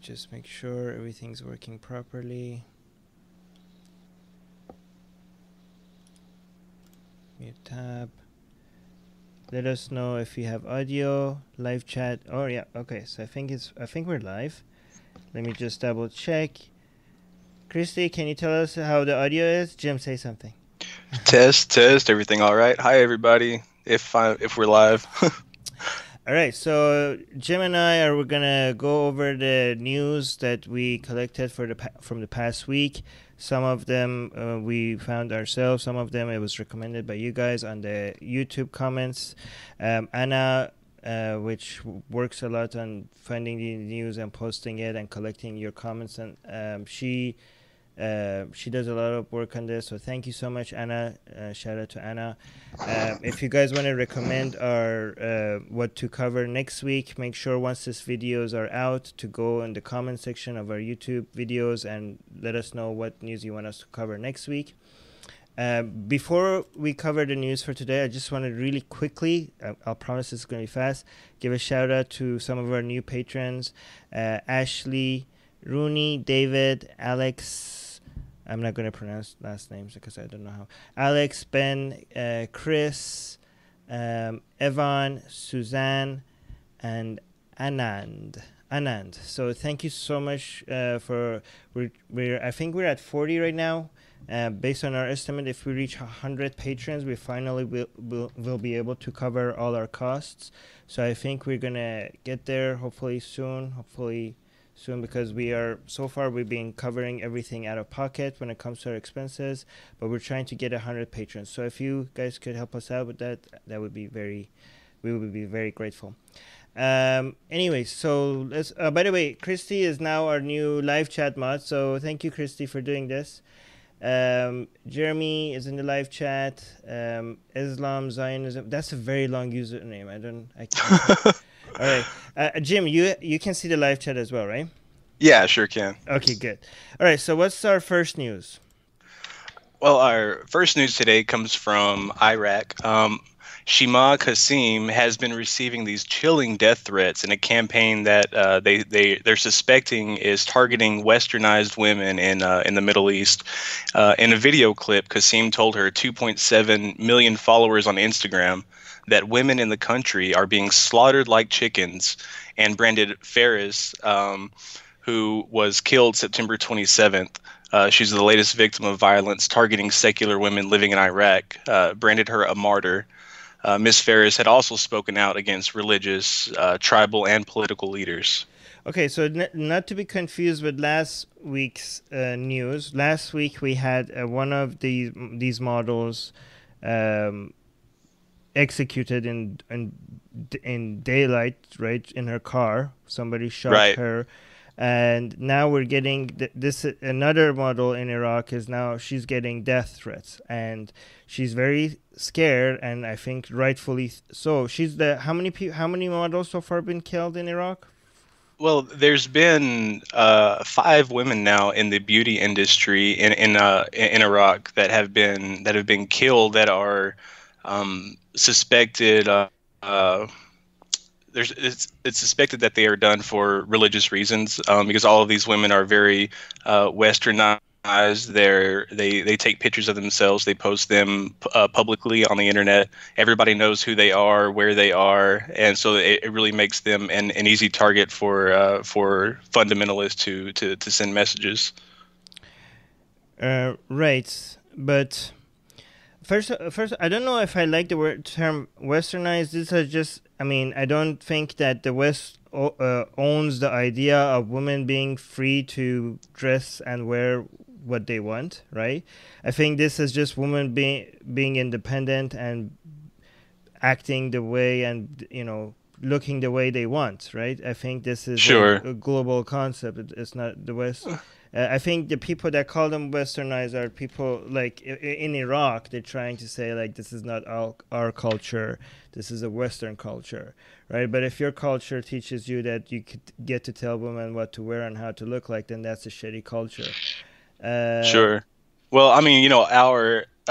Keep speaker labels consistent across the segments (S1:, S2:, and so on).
S1: just make sure everything's working properly. Mute tab. Let us know if you have audio, live chat. Oh yeah, okay. So I think we're live. Let me just double check. Christy, can you tell us how the audio is? Jim, say something.
S2: Test, everything all right? Hi, everybody. If we're live.
S1: All right, so Jim and I we're gonna go over the news that we collected from the past week. Some of them we found ourselves. Some of them it was recommended by you guys on the YouTube comments. Anna, which works a lot on finding the news and posting it and collecting your comments, and she does a lot of work on this, so thank you so much, Anna. Shout out to Anna. If you guys want to recommend our what to cover next week, make sure once these videos are out to go in the comment section of our YouTube videos and let us know what news you want us to cover next week. Before we cover the news for today, I just want to really quickly, I'll promise it's going to be fast, give a shout out to some of our new patrons. Ashley, Rooney, David, Alex, I'm not going to pronounce last names because I don't know how. Alex, Ben, Chris, Evan, Suzanne, and Anand. So thank you so much for. I think we're at 40 right now. Based on our estimate, if we reach 100 patrons, we finally will be able to cover all our costs. So I think we're gonna get there hopefully soon. Because we've been covering everything out of pocket when it comes to our expenses, but we're trying to get 100 patrons. So if you guys could help us out with that would be we would be very grateful. Anyway, so let's by the way, Christy is now our new live chat mod, so thank you, Christy, for doing this. Jeremy is in the live chat. Islam, Zionism, that's a very long username. I can't all right, Jim, you can see the live chat as well, right?
S2: Yeah, sure can.
S1: Okay, good. All right, so what's our first news?
S2: Well, our first news today comes from Iraq. Shima Qasim has been receiving these chilling death threats in a campaign that they're suspecting is targeting westernized women in the Middle East. In a video clip, Qasim told her 2.7 million followers on Instagram that women in the country are being slaughtered like chickens, and branded Faris, who was killed September 27th. She's the latest victim of violence targeting secular women living in Iraq, branded her a martyr. Ms. Faris had also spoken out against religious, tribal, and political leaders.
S1: Okay, so not to be confused with last week's news. Last week we had one of these models executed in daylight, right, in her car. Somebody shot her, and now we're getting this another model in Iraq she's getting death threats, and she's very scared, and I think rightfully so. She's how many models so far been killed in Iraq?
S2: Well, there's been 5 women now in the beauty industry in Iraq that have been killed that are suspected. It's suspected that they are done for religious reasons, because all of these women are very westernized. They take pictures of themselves. They post them publicly on the internet. Everybody knows who they are, where they are, and so it really makes them an easy target for fundamentalists to send messages.
S1: Right, but first, I don't know if I like the term westernized. This is just, I don't think that the West owns the idea of women being free to dress and wear what they want, right? I think this is just women being independent and acting the way and looking the way they want, right? I think this is a global concept. It's not the West. I think the people that call them westernized are people like in Iraq. They're trying to say like this is not our culture. This is a Western culture, right? But if your culture teaches you that you could get to tell women what to wear and how to look like, then that's a shitty culture.
S2: Sure. Well,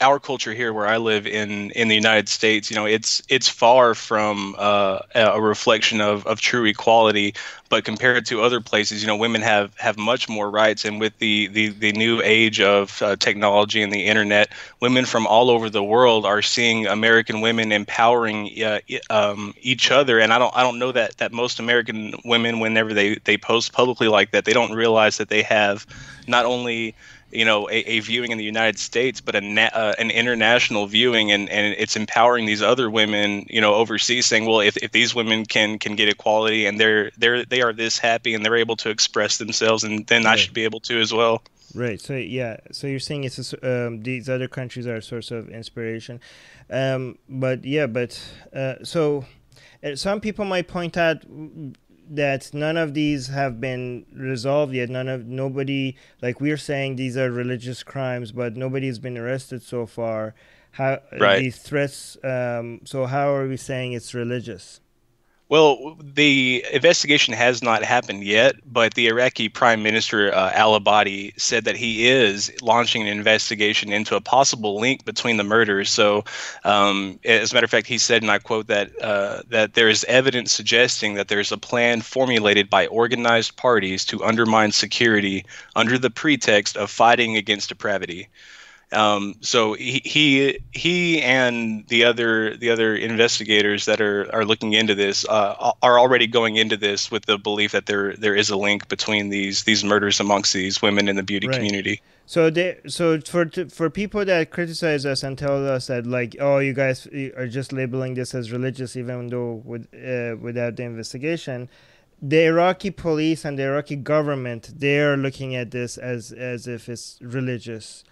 S2: our culture here where I live in the United States, it's far from a reflection of true equality. But compared to other places, women have much more rights. And with the new age of technology and the internet, women from all over the world are seeing American women empowering each other. And I don't know that most American women, whenever they post publicly like that, they don't realize that they have not only a viewing in the United States, but an international viewing, and it's empowering these other women, overseas, saying, well, if these women can get equality and they are this happy and they're able to express themselves, and then I should be able to as well.
S1: Right. So yeah. So you're saying these other countries are a source of inspiration, but yeah. So some people might point out that none of these have been resolved yet. Nobody, like we're saying, these are religious crimes, but nobody's been arrested so far. How
S2: Right.
S1: these threats? So how are we saying it's religious?
S2: Well, the investigation has not happened yet, but the Iraqi Prime Minister Al Abadi said that he is launching an investigation into a possible link between the murders. So, as a matter of fact, he said, and I quote, that there is evidence suggesting that there is a plan formulated by organized parties to undermine security under the pretext of fighting against depravity. So he and the other investigators that are looking into this are already going into this with the belief that there is a link between these murders amongst these women in the beauty
S1: Right.
S2: community.
S1: So for people that criticize us and tell us that, like, oh, you guys are just labeling this as religious, even though without the investigation, the Iraqi police and the Iraqi government, they're looking at this as if it's religious.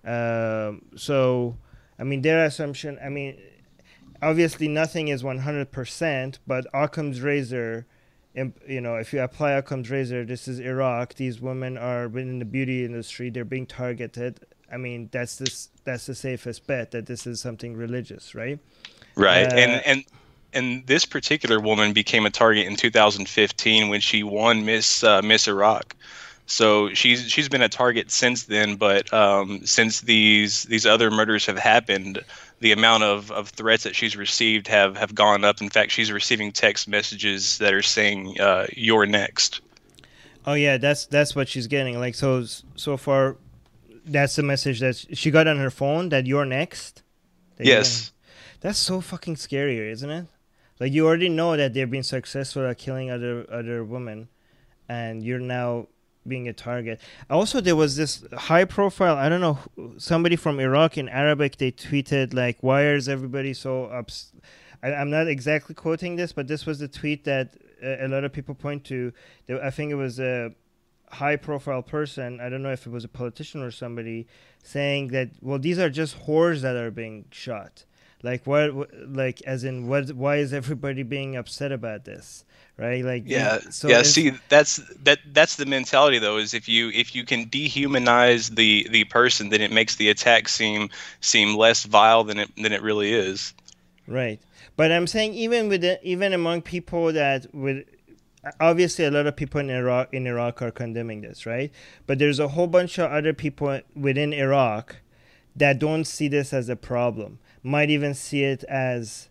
S1: So, I mean, their assumption. I mean, obviously nothing is 100%, but Occam's razor. If you apply Occam's razor, this is Iraq. These women are within the beauty industry. They're being targeted. I mean, that's the safest bet that this is something religious, right?
S2: Right.
S1: Uh,
S2: And this particular woman became a target in 2015 when she won Miss Iraq. So she's been a target since then, but since these other murders have happened, the amount of threats that she's received have gone up. In fact, she's receiving text messages that are saying "You're next."
S1: oh yeah, that's what she's getting. Like, so far, that's the message that she got on her phone, that you're next. That you're
S2: Yes.
S1: That's so fucking scary, isn't it? Like, you already know that they're being successful at killing other women, and you're now being a target. Also, there was this high profile, I don't know, somebody from Iraq in Arabic, they tweeted, like, why is everybody so I'm not exactly quoting this, but this was the tweet that a lot of people point to. I think it was a high profile person, I don't know if it was a politician or somebody, saying that, well, these are just whores that are being shot. Like, like, as in, why is everybody being upset about this, right? Like,
S2: Yeah,
S1: so
S2: yeah.
S1: it's
S2: See, that's the mentality though. Is if you can dehumanize the person, then it makes the attack seem less vile than it really is.
S1: right. But I'm saying, even among people that would, obviously a lot of people in Iraq are condemning this, right? But there's a whole bunch of other people within Iraq that don't see this as a problem. Might even see it as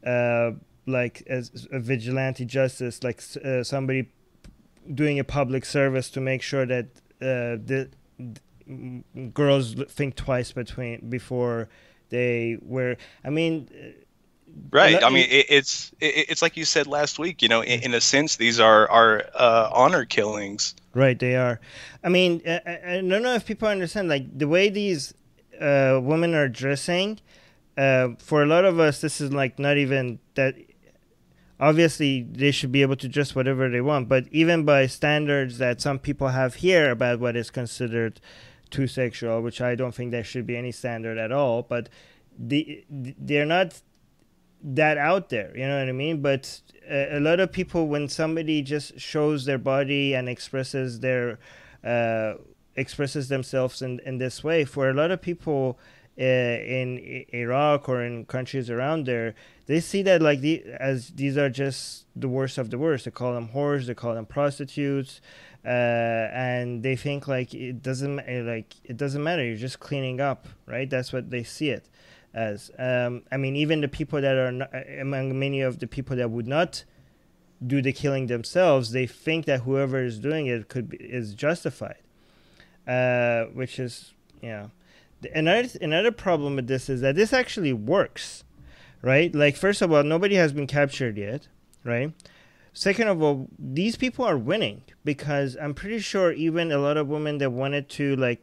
S1: like as a vigilante justice, like somebody doing a public service to make sure that girls think twice before they wear. I mean,
S2: Right. I mean, it's like you said last week. In a sense, these are honor killings.
S1: right, they are. I mean, I don't know if people understand, like, the way these women are dressing. For a lot of us, this is like not even that. Obviously, they should be able to dress whatever they want, but even by standards that some people have here about what is considered too sexual, which I don't think there should be any standard at all, but they're not that out there, you know what I mean? But a lot of people, when somebody just shows their body and expresses themselves in this way, for a lot of people, in Iraq or in countries around there, they see that like as these are just the worst of the worst. They call them whores, they call them prostitutes, and they think like it doesn't matter. You're just cleaning up, right? That's what they see it as. I mean, even the people that are not, among many of the people that would not do the killing themselves, they think that whoever is doing it is justified, which is another problem with this is that this actually works, right? Like, first of all, nobody has been captured yet, right? Second of all, these people are winning because I'm pretty sure even a lot of women that wanted to like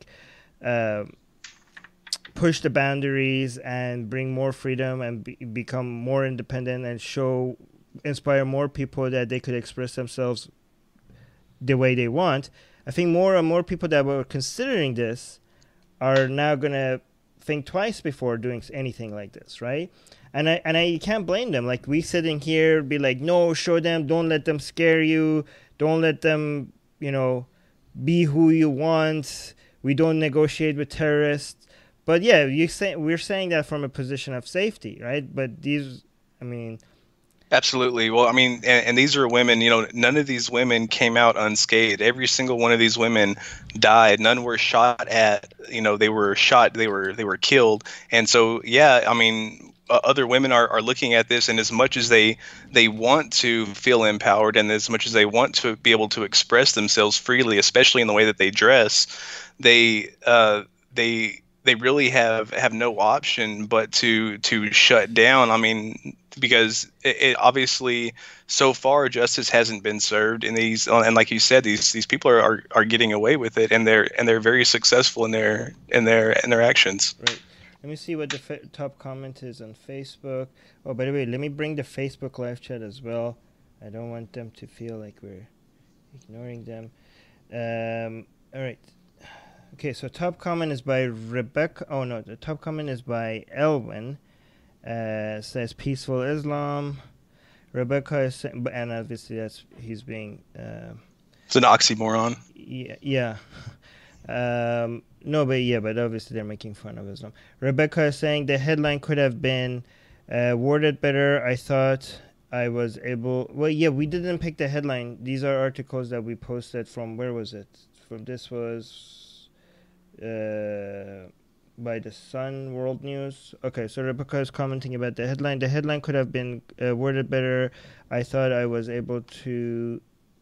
S1: push the boundaries and bring more freedom and become more independent and inspire more people that they could express themselves the way they want. I think more and more people that were considering this are now gonna think twice before doing anything like this, right? And I can't blame them. Like, we sitting here be like, no, show them, don't let them scare you, don't let them, be who you want. We don't negotiate with terrorists. But yeah, we're saying that from a position of safety, right? But
S2: Absolutely. Well, I mean, and these are women, none of these women came out unscathed. Every single one of these women died. None were shot at, they were shot, they were killed. And so, yeah, I mean, other women are looking at this, and as much as they want to feel empowered and as much as they want to be able to express themselves freely, especially in the way that they dress, they really have no option but to shut down. I mean, because it obviously so far justice hasn't been served in these, and like you said, these people are getting away with it, and they're very successful in their actions.
S1: Right. Let me see what the top comment is on Facebook. Oh, by the way, let me bring the Facebook live chat as well. I don't want them to feel like we're ignoring them. All right. Okay, so top comment is by Rebecca. Oh no, the top comment is by Elwin. Says peaceful Islam. Rebecca is saying, and obviously he's being.
S2: It's an oxymoron.
S1: Yeah. But obviously they're making fun of Islam. Rebecca is saying the headline could have been worded better. I thought I was able. Well, yeah, we didn't pick the headline. These are articles that we posted from. Where was it? This was. By the Sun World News. Okay, so Rebecca is commenting about the headline. The headline could have been worded better. I thought I was about to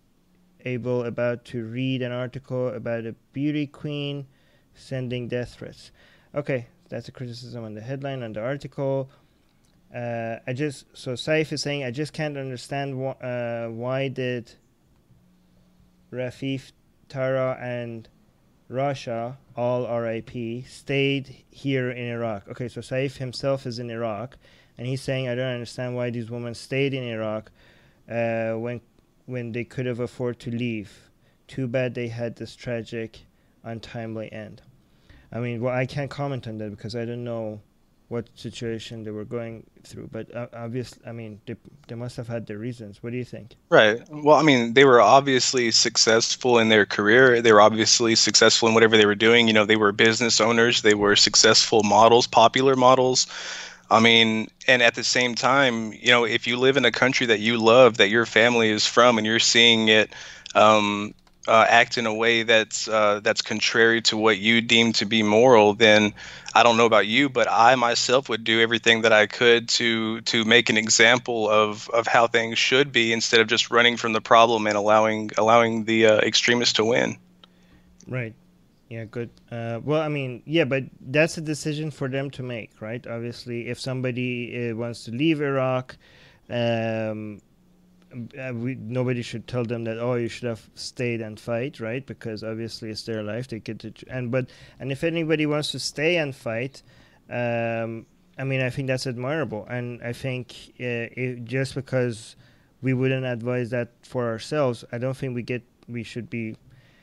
S1: read an article about a beauty queen sending death threats. Okay, that's a criticism on the headline, on the article. So Saif is saying, I just can't understand why did Rafif, Tara, and Rasha, all RIP, stayed here in Iraq. Okay, so Saif himself is in Iraq, and he's saying, I don't understand why these women stayed in Iraq when they could have afforded to leave. Too bad they had this tragic, untimely end. I mean, well, I can't comment on that because I don't know what situation they were going through, but obviously, I mean, they must have had their reasons. What do you think?
S2: Right. Well, I mean, they were obviously successful in their career. They were obviously successful in whatever they were doing. They were business owners. They were successful models, popular models. I mean, and at the same time, if you live in a country that you love, that your family is from, and you're seeing it act in a way that's contrary to what you deem to be moral, then I don't know about you, but I myself would do everything that I could to make an example of how things should be, instead of just running from the problem and allowing the extremists to win.
S1: Right. Yeah, good. Well, I mean, yeah, but that's a decision for them to make, right? Obviously, if somebody wants to leave Iraq, nobody should tell them that, you should have stayed and fight, right? Because obviously it's their life. They get to and if anybody wants to stay and fight, I mean, I think that's admirable, and I think just because we wouldn't advise that for ourselves, I don't think we should be.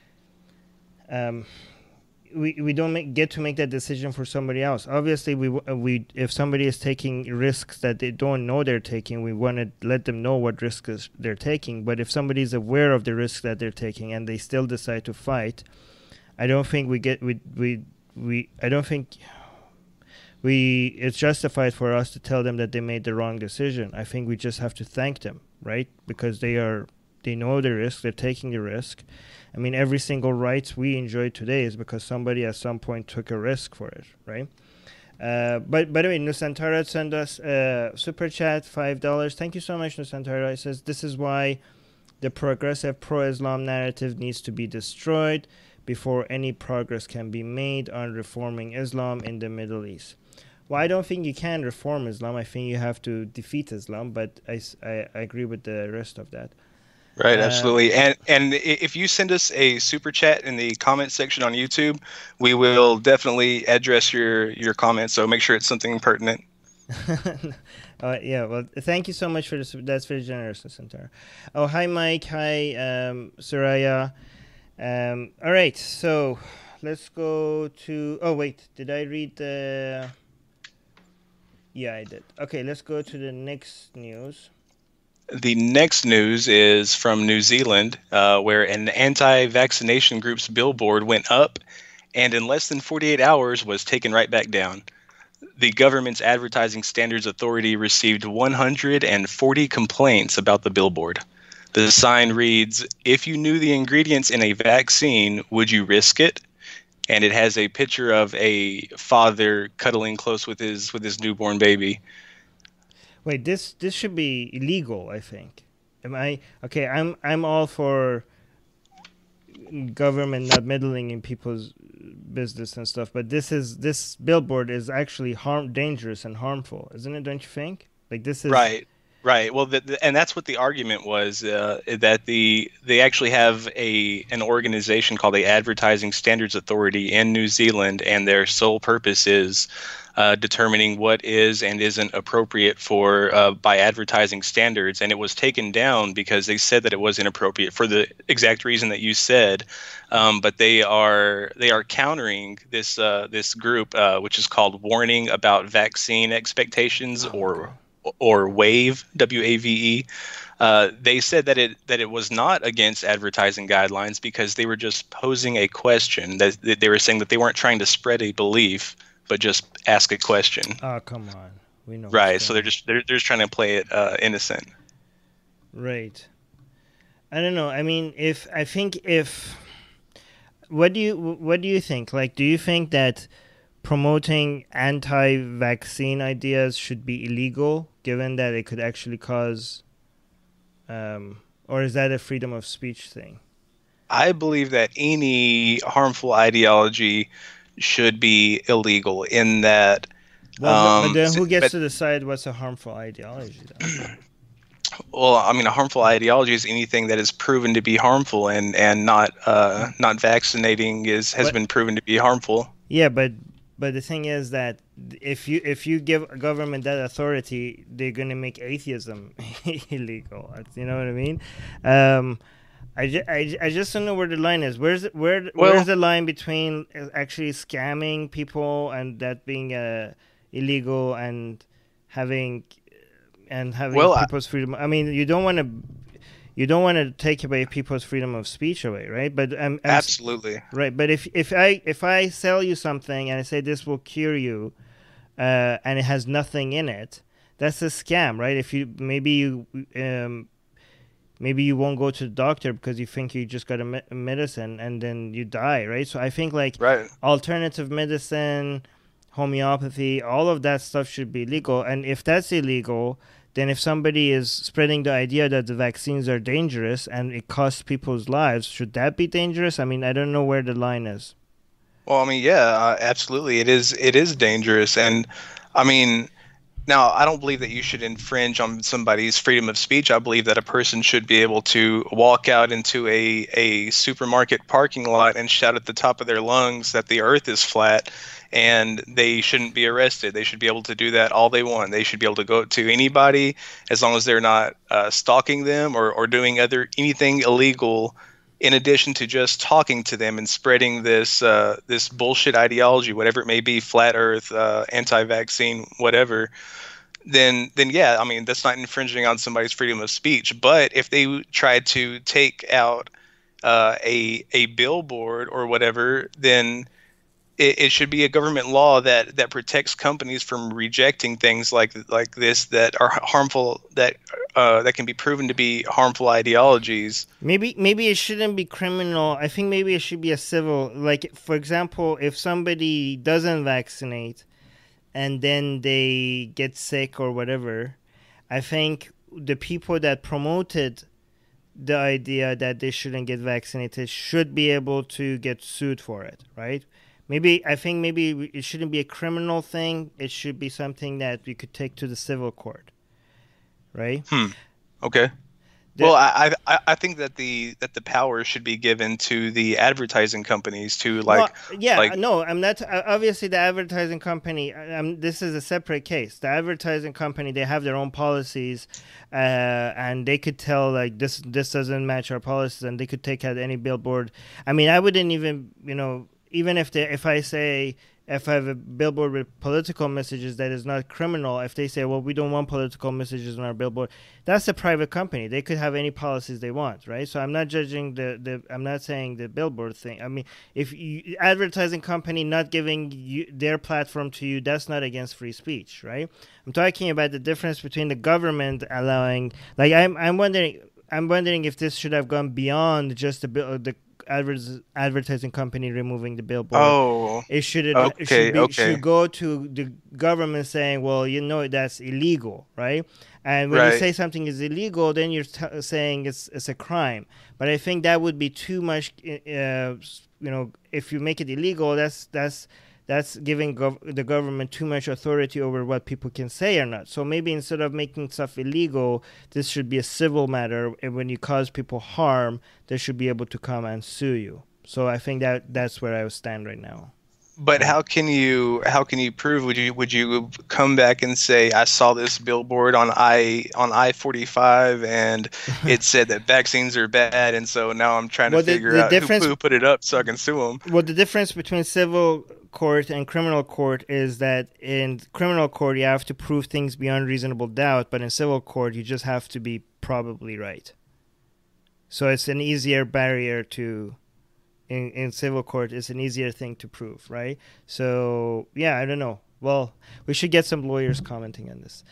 S1: We don't get to make that decision for somebody else. Obviously, we if somebody is taking risks that they don't know they're taking, we want to let them know what risks they're taking. But if somebody is aware of the risks that they're taking and they still decide to fight, I don't think it's justified for us to tell them that they made the wrong decision. I think we just have to thank them, right? Because they know the risk, they're taking the risk. I mean, every single rights we enjoy today is because somebody at some point took a risk for it, right? But by the way, Nusantara sent us super chat, $5. Thank you so much, Nusantara. It says, this is why the progressive pro-Islam narrative needs to be destroyed before any progress can be made on reforming Islam in the Middle East. Well, I don't think you can reform Islam. I think you have to defeat Islam, but I agree with the rest of that.
S2: Right, absolutely. And if you send us a super chat in the comment section on YouTube, we will definitely address your comments. So make sure it's something pertinent.
S1: Yeah, well, thank you so much for this. That's very generous, Santara. Oh, hi, Mike. Hi, Soraya. All right, so let's go to... Oh, wait, did I read the... Yeah, I did. Okay, let's go to the next news.
S2: The next news is from New Zealand, where an anti-vaccination group's billboard went up and in less than 48 hours was taken right back down. The government's Advertising Standards Authority received 140 complaints about the billboard. The sign reads, "If you knew the ingredients in a vaccine, would you risk it?" And it has a picture of a father cuddling close with his newborn baby.
S1: Wait, this should be illegal, I think. Am I okay? I'm all for government not meddling in people's business and stuff, but this billboard is actually dangerous and harmful, isn't it? Don't you think? Like, this is
S2: right. Well, and that's what the argument was, that they actually have an organization called the Advertising Standards Authority in New Zealand, and their sole purpose is determining what is and isn't appropriate for by advertising standards. And it was taken down because they said that it was inappropriate for the exact reason that you said. But they are countering this group, which is called Warning About Vaccine Expectations, or WAVE, WAVE. They said that it was not against advertising guidelines because they were just posing a question. That they were saying that they weren't trying to spread a belief, but just ask a question.
S1: Oh, come on. We know.
S2: Right. So they're just trying to play it innocent.
S1: Right. I don't know. I mean, what do you think? Like, do you think that promoting anti-vaccine ideas should be illegal, given that it could actually cause, or is that a freedom of speech thing?
S2: I believe that any harmful ideology should be illegal in that.
S1: Well, but then who gets to decide what's a harmful ideology, though?
S2: Well, I mean, a harmful ideology is anything that is proven to be harmful, and not vaccinating has been proven to be harmful.
S1: Yeah, but the thing is that if you give a government that authority, they're going to make atheism illegal. You know what I mean? I just don't know where the line is. Where's the line between actually scamming people and that being illegal and having people's freedom? I mean, you don't want to take away people's freedom of speech away, right? But
S2: absolutely
S1: right. But if I sell you something and I say this will cure you, and it has nothing in it, that's a scam, right? If you maybe you won't go to the doctor because you think you just got a medicine and then you die, right? So I think alternative medicine, homeopathy, all of that stuff should be legal. And if that's illegal, then if somebody is spreading the idea that the vaccines are dangerous and it costs people's lives, should that be dangerous? I mean, I don't know where the line is.
S2: Well, I mean, yeah, absolutely. It is dangerous. And I mean, now, I don't believe that you should infringe on somebody's freedom of speech. I believe that a person should be able to walk out into a supermarket parking lot and shout at the top of their lungs that the earth is flat, and they shouldn't be arrested. They should be able to do that all they want. They should be able to go to anybody as long as they're not stalking them or doing anything illegal in addition to just talking to them and spreading this bullshit ideology, whatever it may be, flat earth, anti-vaccine, whatever, then yeah, I mean, that's not infringing on somebody's freedom of speech. But if they tried to take out a billboard or whatever, then it should be a government law that protects companies from rejecting things like this that are harmful, that can be proven to be harmful ideologies.
S1: Maybe it shouldn't be criminal. I think maybe it should be a civil. Like for example, if somebody doesn't vaccinate and then they get sick or whatever, I think the people that promoted the idea that they shouldn't get vaccinated should be able to get sued for it, right? Maybe it shouldn't be a criminal thing. It should be something that we could take to the civil court, right?
S2: Okay.
S1: The,
S2: Well, I think that the power should be given to the advertising companies to
S1: well, yeah,
S2: like
S1: no, I'm not. Obviously, the advertising company. This is a separate case. The advertising company, they have their own policies, and they could tell like this doesn't match our policies, and they could take out any billboard. I mean, I wouldn't even even if I have a billboard with political messages that is not criminal, if they say, well, we don't want political messages on our billboard, that's a private company. They could have any policies they want, right? So I'm not judging I'm not saying the billboard thing. I mean, if advertising company not giving their platform to you, that's not against free speech, right? I'm talking about the difference between the government allowing, like I'm wondering if this should have gone beyond just the advertising company removing the billboard.
S2: oh
S1: It should
S2: okay.
S1: should go to the government saying, well, that's illegal, right? And when you
S2: Right.
S1: say something is illegal, then you're saying it's a crime. But I think that would be too much. If you make it illegal, that's giving the government too much authority over what people can say or not. So maybe instead of making stuff illegal, this should be a civil matter. And when you cause people harm, they should be able to come and sue you. So I think that's where I stand right now.
S2: But how can you prove? Would you come back and say, I saw this billboard on I-45 and it said that vaccines are bad, and so now I'm trying to
S1: Well,
S2: figure
S1: the
S2: out
S1: difference.
S2: who put it up so I can sue them.
S1: Well, the difference between civil court and criminal court is that in criminal court you have to prove things beyond reasonable doubt, but in civil court you just have to be probably right. So it's an easier barrier to. In civil court, it's an easier thing to prove, right? So yeah, I don't know. Well, we should get some lawyers commenting on this.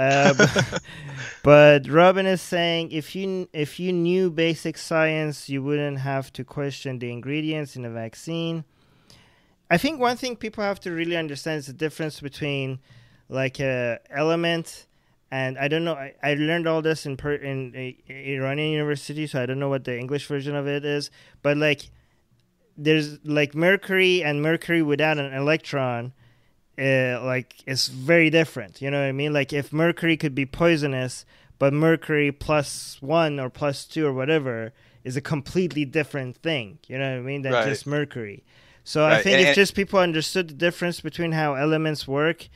S1: But Robin is saying if you knew basic science, you wouldn't have to question the ingredients in a vaccine. I think one thing people have to really understand is the difference between like a element and I don't know. I learned all this in Iranian university, so I don't know what the English version of it is. But like, there's like mercury and mercury without an electron. Like it's very different. You know what I mean? Like if mercury could be poisonous, but mercury +1 or +2 or whatever is a completely different thing. You know what I mean? Than
S2: Right.
S1: just mercury. So I
S2: Right.
S1: think if just people understood the difference between how elements work,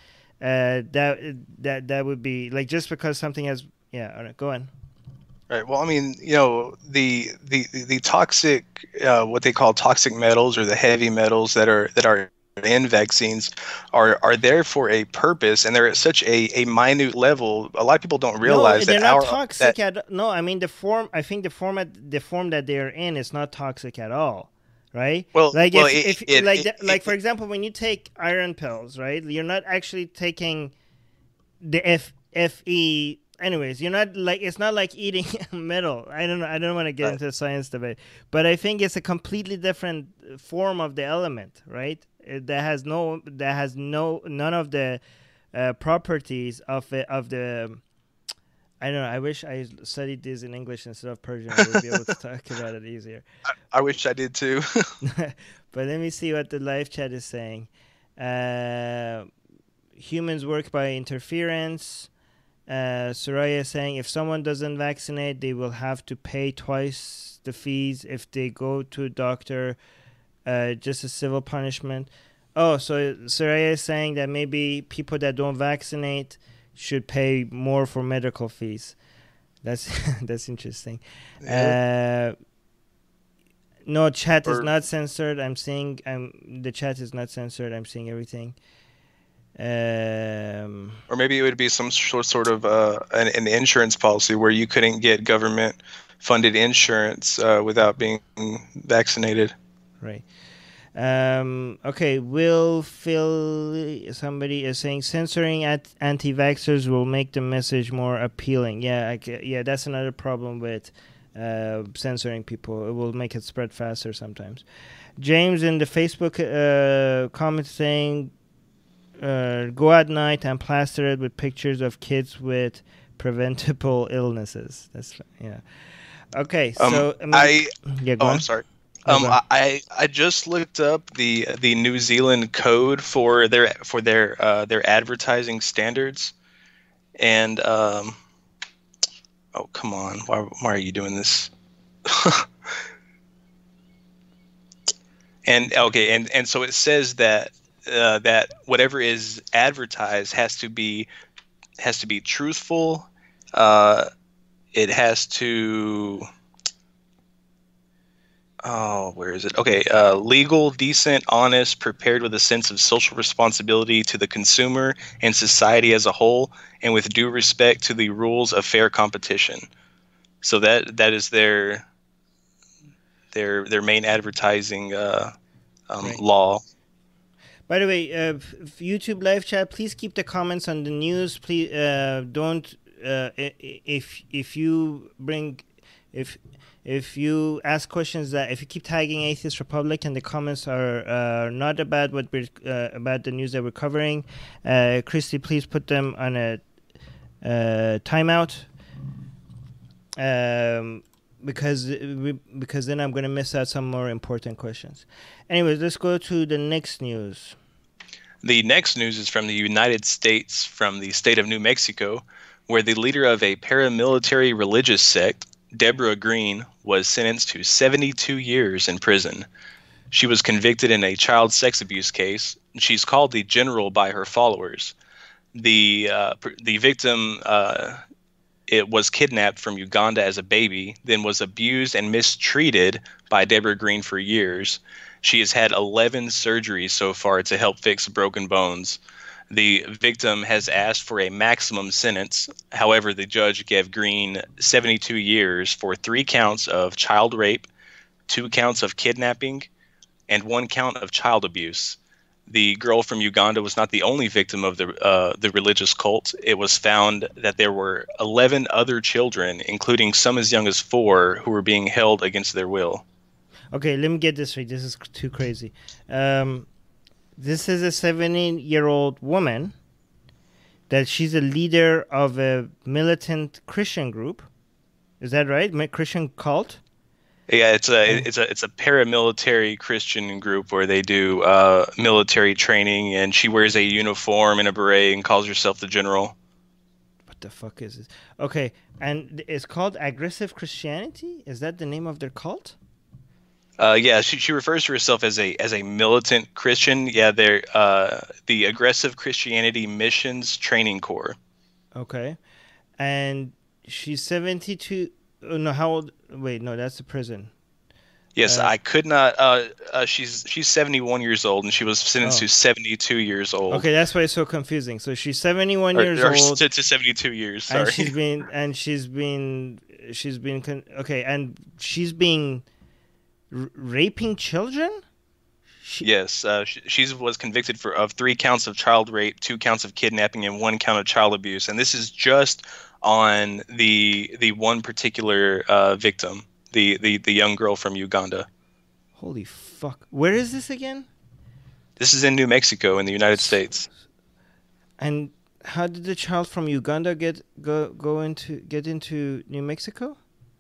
S1: that would be like just because something has. Yeah. All right, go on.
S2: Right. Well, I mean, the toxic, what they call toxic metals or the heavy metals that are in vaccines are there for a purpose, and they're at such a minute level. A lot of people don't realize
S1: no, they're
S2: that
S1: not toxic no, I mean the form. I think the form that they're in is not toxic at all, right?
S2: Well,
S1: like
S2: well,
S1: like for example, when you take iron pills, right? You're not actually taking the Fe. Anyways, you're not like it's not like eating metal. I don't want to get into a science debate, but I think it's a completely different form of the element, right? That has none of the properties of the. I don't know. I wish I studied this in English instead of Persian. I would be able to talk about it easier.
S2: I wish I did too.
S1: But let me see what the live chat is saying. Humans work by interference. Soraya is saying if someone doesn't vaccinate, they will have to pay twice the fees if they go to a doctor, just a civil punishment. Oh, so Soraya is saying that maybe people that don't vaccinate should pay more for medical fees. That's interesting.
S2: Yeah.
S1: No, chat is not censored. I'm seeing the chat is not censored. I'm seeing everything.
S2: Or maybe it would be some sort of an insurance policy where you couldn't get government funded insurance without being vaccinated.
S1: Right. Okay, Will Phil, somebody is saying censoring anti-vaxxers will make the message more appealing. Yeah, yeah, that's another problem with censoring people. It will make it spread faster sometimes. James in the Facebook comment saying, go at night and plaster it with pictures of kids with preventable illnesses. That's, yeah. Okay, so yeah, go on.
S2: I'm sorry. I just looked up the New Zealand code for their advertising standards, and oh, come on, why are you doing this? And so it says that that whatever is advertised has to be truthful. It has to. Oh, where is it? Okay, legal, decent, honest, prepared with a sense of social responsibility to the consumer and society as a whole, and with due respect to the rules of fair competition. So that is their main advertising law.
S1: By the way, YouTube live chat, please keep the comments on the news. Please don't if you ask questions that if you keep tagging Atheist Republic and the comments are not about what we're about the news that we're covering, Christy, please put them on a timeout, because then I'm going to miss out some more important questions. Anyways, let's go to the next news.
S2: The next news is from the United States, from the state of New Mexico, where the leader of a paramilitary religious sect, Deborah Green, was sentenced to 72 years in prison. She was convicted in a child sex abuse case. She's called the General by her followers. The victim it was kidnapped from Uganda as a baby, then was abused and mistreated by Deborah Green for years. She has had 11 surgeries so far to help fix broken bones. The victim has asked for a maximum sentence. However, the judge gave Green 72 years for 3 counts of child rape, 2 counts of kidnapping, and 1 count of child abuse. The girl from Uganda was not the only victim of the religious cult. It was found that there were 11 other children, including some as young as 4, who were being held against their will.
S1: Okay, let me get this right. This is too crazy. This is a 70-year-old woman that she's a leader of a militant Christian group. Is that right? Christian cult?
S2: Yeah, it's a paramilitary Christian group where they do military training, and she wears a uniform and a beret and calls herself the General.
S1: What the fuck is this? Okay, and it's called Aggressive Christianity? Is that the name of their cult?
S2: Yeah, she refers to herself as a militant Christian. Yeah, they're the Aggressive Christianity Missions Training Corps.
S1: Okay, and she's 72. Oh, no, how old? Wait, no, that's the prison.
S2: Yes, I could not. She's 71 years old, and she was sentenced to 72 years old.
S1: Okay, that's why it's so confusing. So she's 71 years old
S2: to 72 years. Sorry,
S1: and she's been raping children.
S2: Yes, she was convicted of 3 counts of child rape, 2 counts of kidnapping, and 1 count of child abuse. And this is just on the one particular victim, the young girl from Uganda.
S1: Holy fuck! Where is this again?
S2: This is in New Mexico, in the United States.
S1: And how did the child from Uganda get into New Mexico?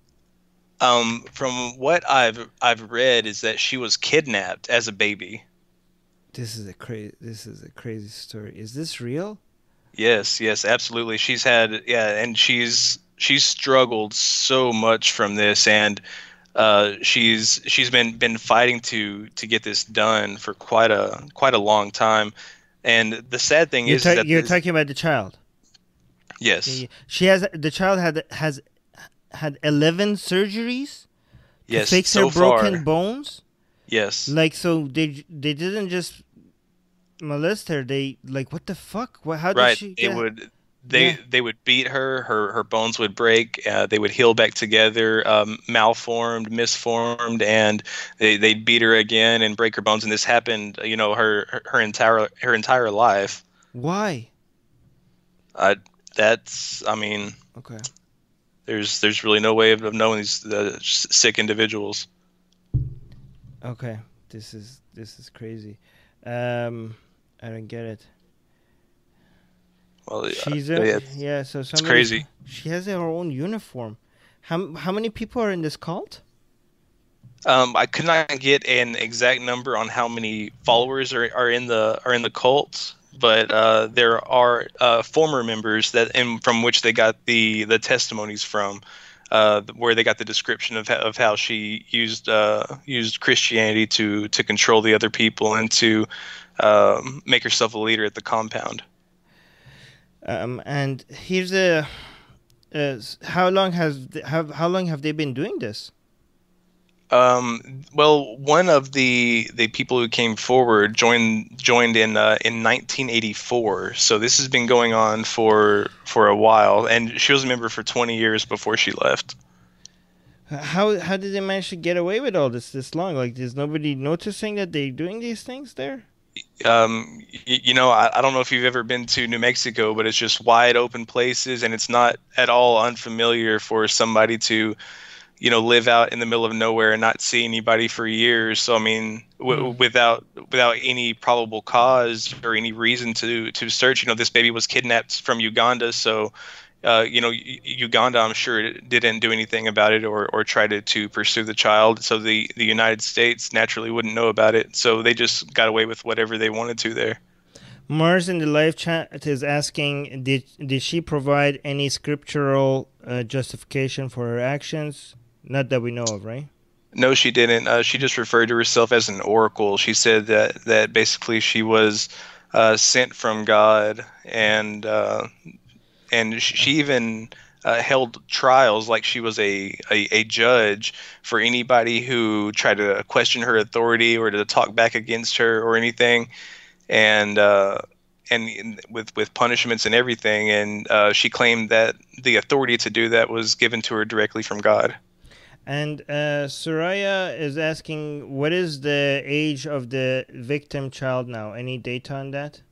S2: From what I've read is that she was kidnapped as a baby.
S1: This is a crazy story. Is this real?
S2: Yes, absolutely. She's struggled so much from this, and she's been fighting to get this done for quite a long time. And the sad thing is that
S1: you're talking about the child.
S2: Yes.
S1: The child had 11 surgeries to fix her broken bones.
S2: Yes.
S1: Like, so they didn't just molest her. They, like, what the fuck? How did she get... Yeah.
S2: they would beat her. Her bones would break. They would heal back together, malformed, misformed, and they'd beat her again and break her bones. And this happened, her entire life.
S1: Why?
S2: Uh, I mean,
S1: Okay.
S2: there's really no way of knowing these sick individuals.
S1: Okay. This is crazy. I don't get it.
S2: Well,
S1: She's
S2: yeah,
S1: yeah. So
S2: it's
S1: somebody.
S2: crazy.
S1: She has her own uniform. How many people are in this cult?
S2: I could not get an exact number on how many followers are in the cult, but there are former members from which they got the testimonies from, where they got the description of how she used Christianity to control the other people and to make herself a leader at the compound.
S1: And here's a. How long how long have they been doing this?
S2: Well, one of the people who came forward joined in 1984. So this has been going on for a while, and she was a member for 20 years before she left.
S1: How did they manage to get away with all this long? Like, is nobody noticing that they're doing these things there?
S2: I don't know if you've ever been to New Mexico, but it's just wide open places, and it's not at all unfamiliar for somebody to live out in the middle of nowhere and not see anybody for years. So I mean, without any probable cause or any reason to search, this baby was kidnapped from Uganda. So, Uganda, I'm sure, didn't do anything about it or try to pursue the child. So the United States naturally wouldn't know about it. So they just got away with whatever they wanted to there.
S1: Mars in the live chat is asking, did she provide any scriptural justification for her actions? Not that we know of, right?
S2: No, she didn't. She just referred to herself as an oracle. She said that basically she was sent from God, and she even held trials like she was a judge for anybody who tried to question her authority or to talk back against her or anything, and with punishments and everything. And she claimed that the authority to do that was given to her directly from God.
S1: And Soraya is asking, what is the age of the victim child now? Any data on that?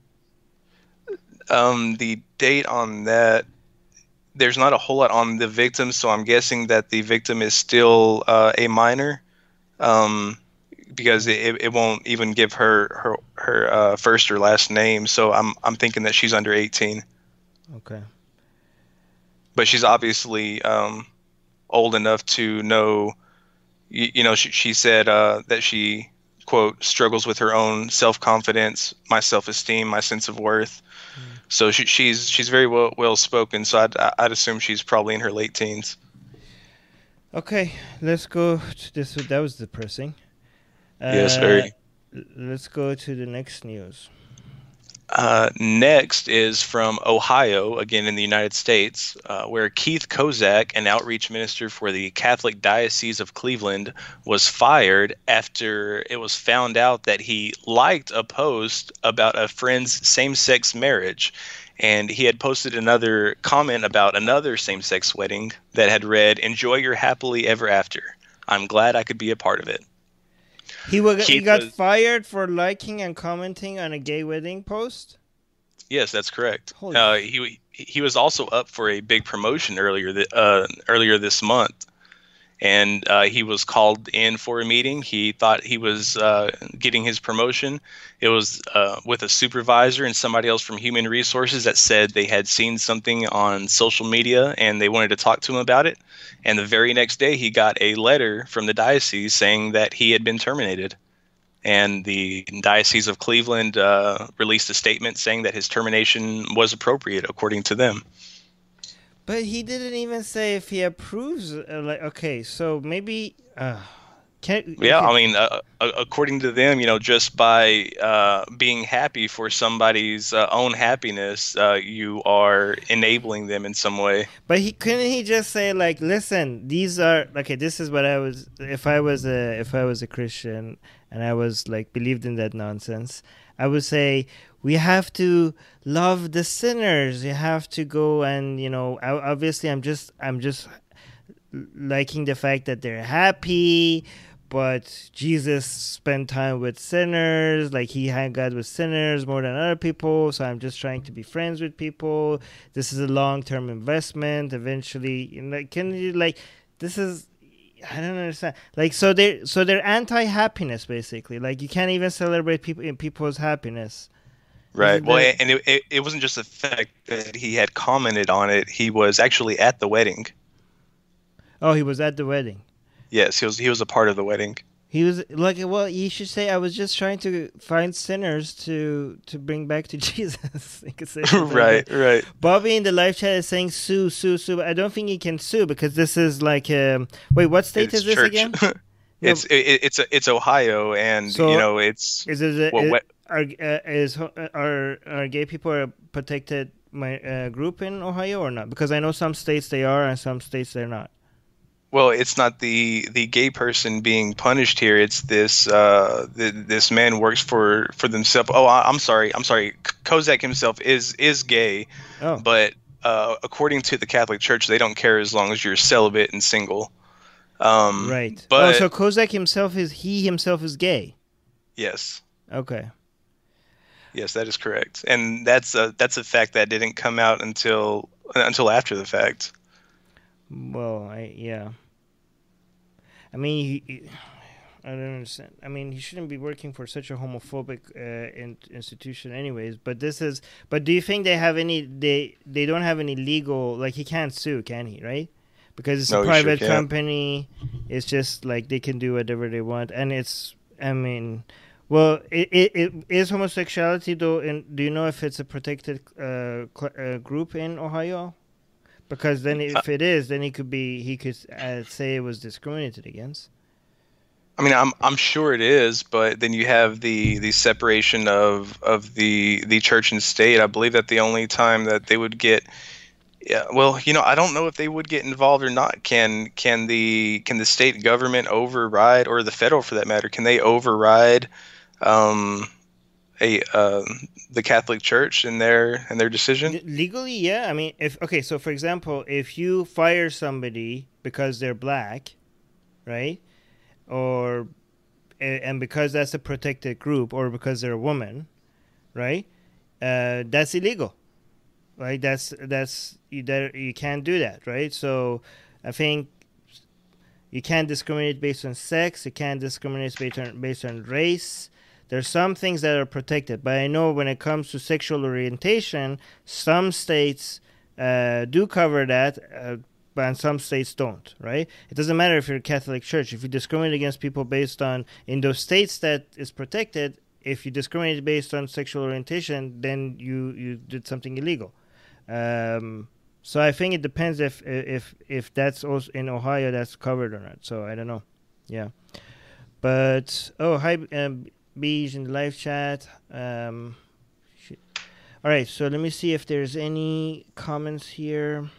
S2: The date on that, there's not a whole lot on the victim, so I'm guessing that the victim is still a minor, because it won't even give her first or last name. So I'm thinking that she's under 18.
S1: Okay.
S2: But she's obviously old enough to know. She said that she, quote, struggles with her own self-confidence, my self-esteem, my sense of worth. So she's very well spoken. So I'd assume she's probably in her late teens.
S1: Okay, let's go to this. That was depressing.
S2: Yes, very.
S1: Let's go to the next news.
S2: Next is from Ohio, again in the United States, where Keith Kozak, an outreach minister for the Catholic Diocese of Cleveland, was fired after it was found out that he liked a post about a friend's same-sex marriage. And he had posted another comment about another same-sex wedding that had read, "Enjoy your happily ever after. I'm glad I could be a part of it."
S1: He got fired for liking and commenting on a gay wedding post?
S2: Yes, that's correct.
S1: Holy
S2: He was also up for a big promotion earlier this month, and he was called in for a meeting. He thought he was getting his promotion. It was with a supervisor and somebody else from Human Resources that said they had seen something on social media and they wanted to talk to him about it. And the very next day, he got a letter from the diocese saying that he had been terminated. And the Diocese of Cleveland released a statement saying that his termination was appropriate, according to them.
S1: But he didn't even say if he approves. Okay, so maybe
S2: Yeah, I mean, according to them, just by being happy for somebody's own happiness, you are enabling them in some way.
S1: But he just say like, listen, these are okay. This is what I was. If I was a Christian and I was like believed in that nonsense, I would say we have to love the sinners. You have to go and obviously I'm just liking the fact that they're happy. But Jesus spent time with sinners, like he hung out with sinners more than other people. So I'm just trying to be friends with people. This is a long-term investment. Eventually, can you this is? I don't understand. Like, so they're anti-happiness basically. Like, you can't even celebrate people's happiness.
S2: Right. Well, and it wasn't just the fact that he had commented on it. He was actually at the wedding.
S1: Oh, he was at the wedding.
S2: Yes, he was a part of the wedding.
S1: He was like, well, you should say, I was just trying to find sinners to bring back to Jesus.
S2: Right.
S1: Bobby in the live chat is saying sue. But I don't think he can sue because this is like, wait, what state is this
S2: church.
S1: again?
S2: It's Ohio, and
S1: so
S2: it's
S1: are gay people a protected group in Ohio or not? Because I know some states they are and some states they're not.
S2: Well, it's not the gay person being punished here. It's this this man works for themselves. Oh, I'm sorry. Kozak himself is gay, but according to the Catholic Church, they don't care as long as you're celibate and single.
S1: Right. But so Kozak himself is gay.
S2: Yes.
S1: Okay.
S2: Yes, that is correct, and that's a fact that didn't come out until after the fact.
S1: Well, I mean, I don't understand. I mean, he shouldn't be working for such a homophobic institution, anyways. But do you think they have any? They don't have any legal. Like, he can't sue, can he? Right? Because it's a private company. It's just like they can do whatever they want, and it's. I mean, well, it is homosexuality though. And do you know if it's a protected group in Ohio? Because then, if it is, then he could say it was discriminated against.
S2: I mean, I'm sure it is, but then you have the separation of the church and state. I believe that the only time that they would get, I don't know if they would get involved or not. Can the state government override, or the federal for that matter, can they override the Catholic Church in their decision?
S1: Legally, yeah. I mean, so for example, if you fire somebody because they're black, right, and because that's a protected group, or because they're a woman, right, that's illegal, right? You can't do that, right? So I think you can't discriminate based on sex. You can't discriminate based on race. There's some things that are protected, but I know when it comes to sexual orientation, some states do cover that, but some states don't, right? It doesn't matter if you're a Catholic Church. If you discriminate against people based on, in those states that is protected, if you discriminate based on sexual orientation, then you did something illegal. So I think it depends if that's also in Ohio that's covered or not. So I don't know. Yeah. But, hi, Beige in the live chat. All right, so let me see if there's any comments here.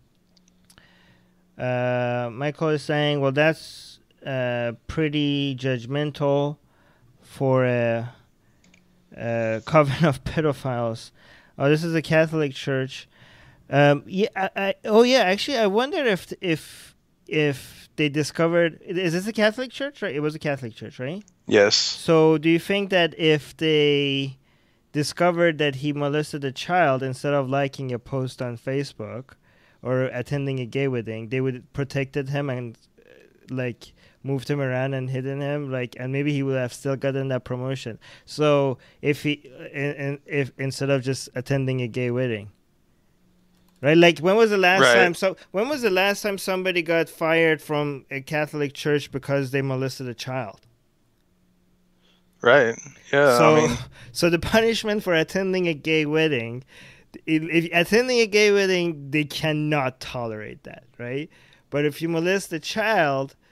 S1: Michael is saying, well, that's pretty judgmental for a coven of pedophiles. Oh, this is a Catholic church. Actually, I wonder if they discovered, is this a Catholic church, right? It was a Catholic church, right?
S2: Yes.
S1: So do you think that if they discovered that he molested a child, instead of liking a post on Facebook or attending a gay wedding, they would protected him and moved him around and hidden him, and maybe he would have still gotten that promotion. So if instead of just attending a gay wedding, right? Like, when was the last time? So when was the last time somebody got fired from a Catholic church because they molested a child?
S2: Right. Yeah.
S1: So the punishment for attending a gay wedding, if attending a gay wedding, they cannot tolerate that, right? But if you molest a child,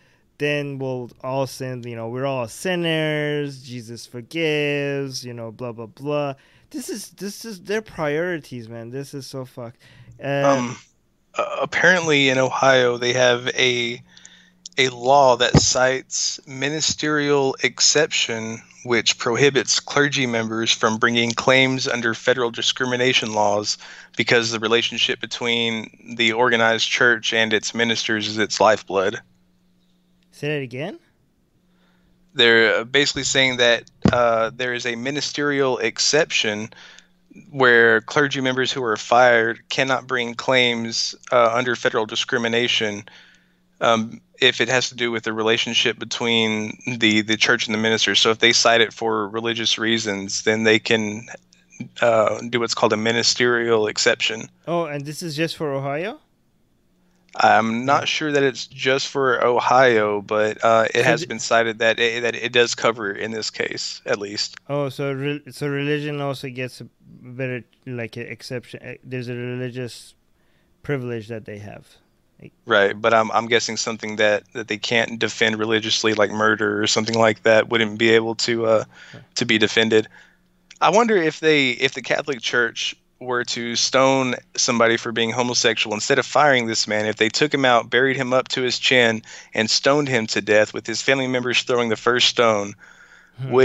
S1: then we'll all sin. We're all sinners. Jesus forgives. Blah blah blah. This is their priorities, man. This is so fucked.
S2: Apparently in Ohio they have a law that cites ministerial exception, which prohibits clergy members from bringing claims under federal discrimination laws because the relationship between the organized church and its ministers is its lifeblood.
S1: Say that again?
S2: They're basically saying that there is a ministerial exception where clergy members who are fired cannot bring claims under federal discrimination if it has to do with the relationship between the church and the minister. So if they cite it for religious reasons, then they can do what's called a ministerial exception.
S1: Oh, and this is just for Ohio?
S2: I'm not sure that it's just for Ohio, but it has been cited that it does cover in this case, at least.
S1: Oh, so religion also gets a better, like, an exception. There's a religious privilege that they have.
S2: Right, but I'm guessing something that they can't defend religiously, like murder or something like that, wouldn't be able to be defended. I wonder if the Catholic Church were to stone somebody for being homosexual, instead of firing this man, if they took him out, buried him up to his chin, and stoned him to death with his family members throwing the first stone, would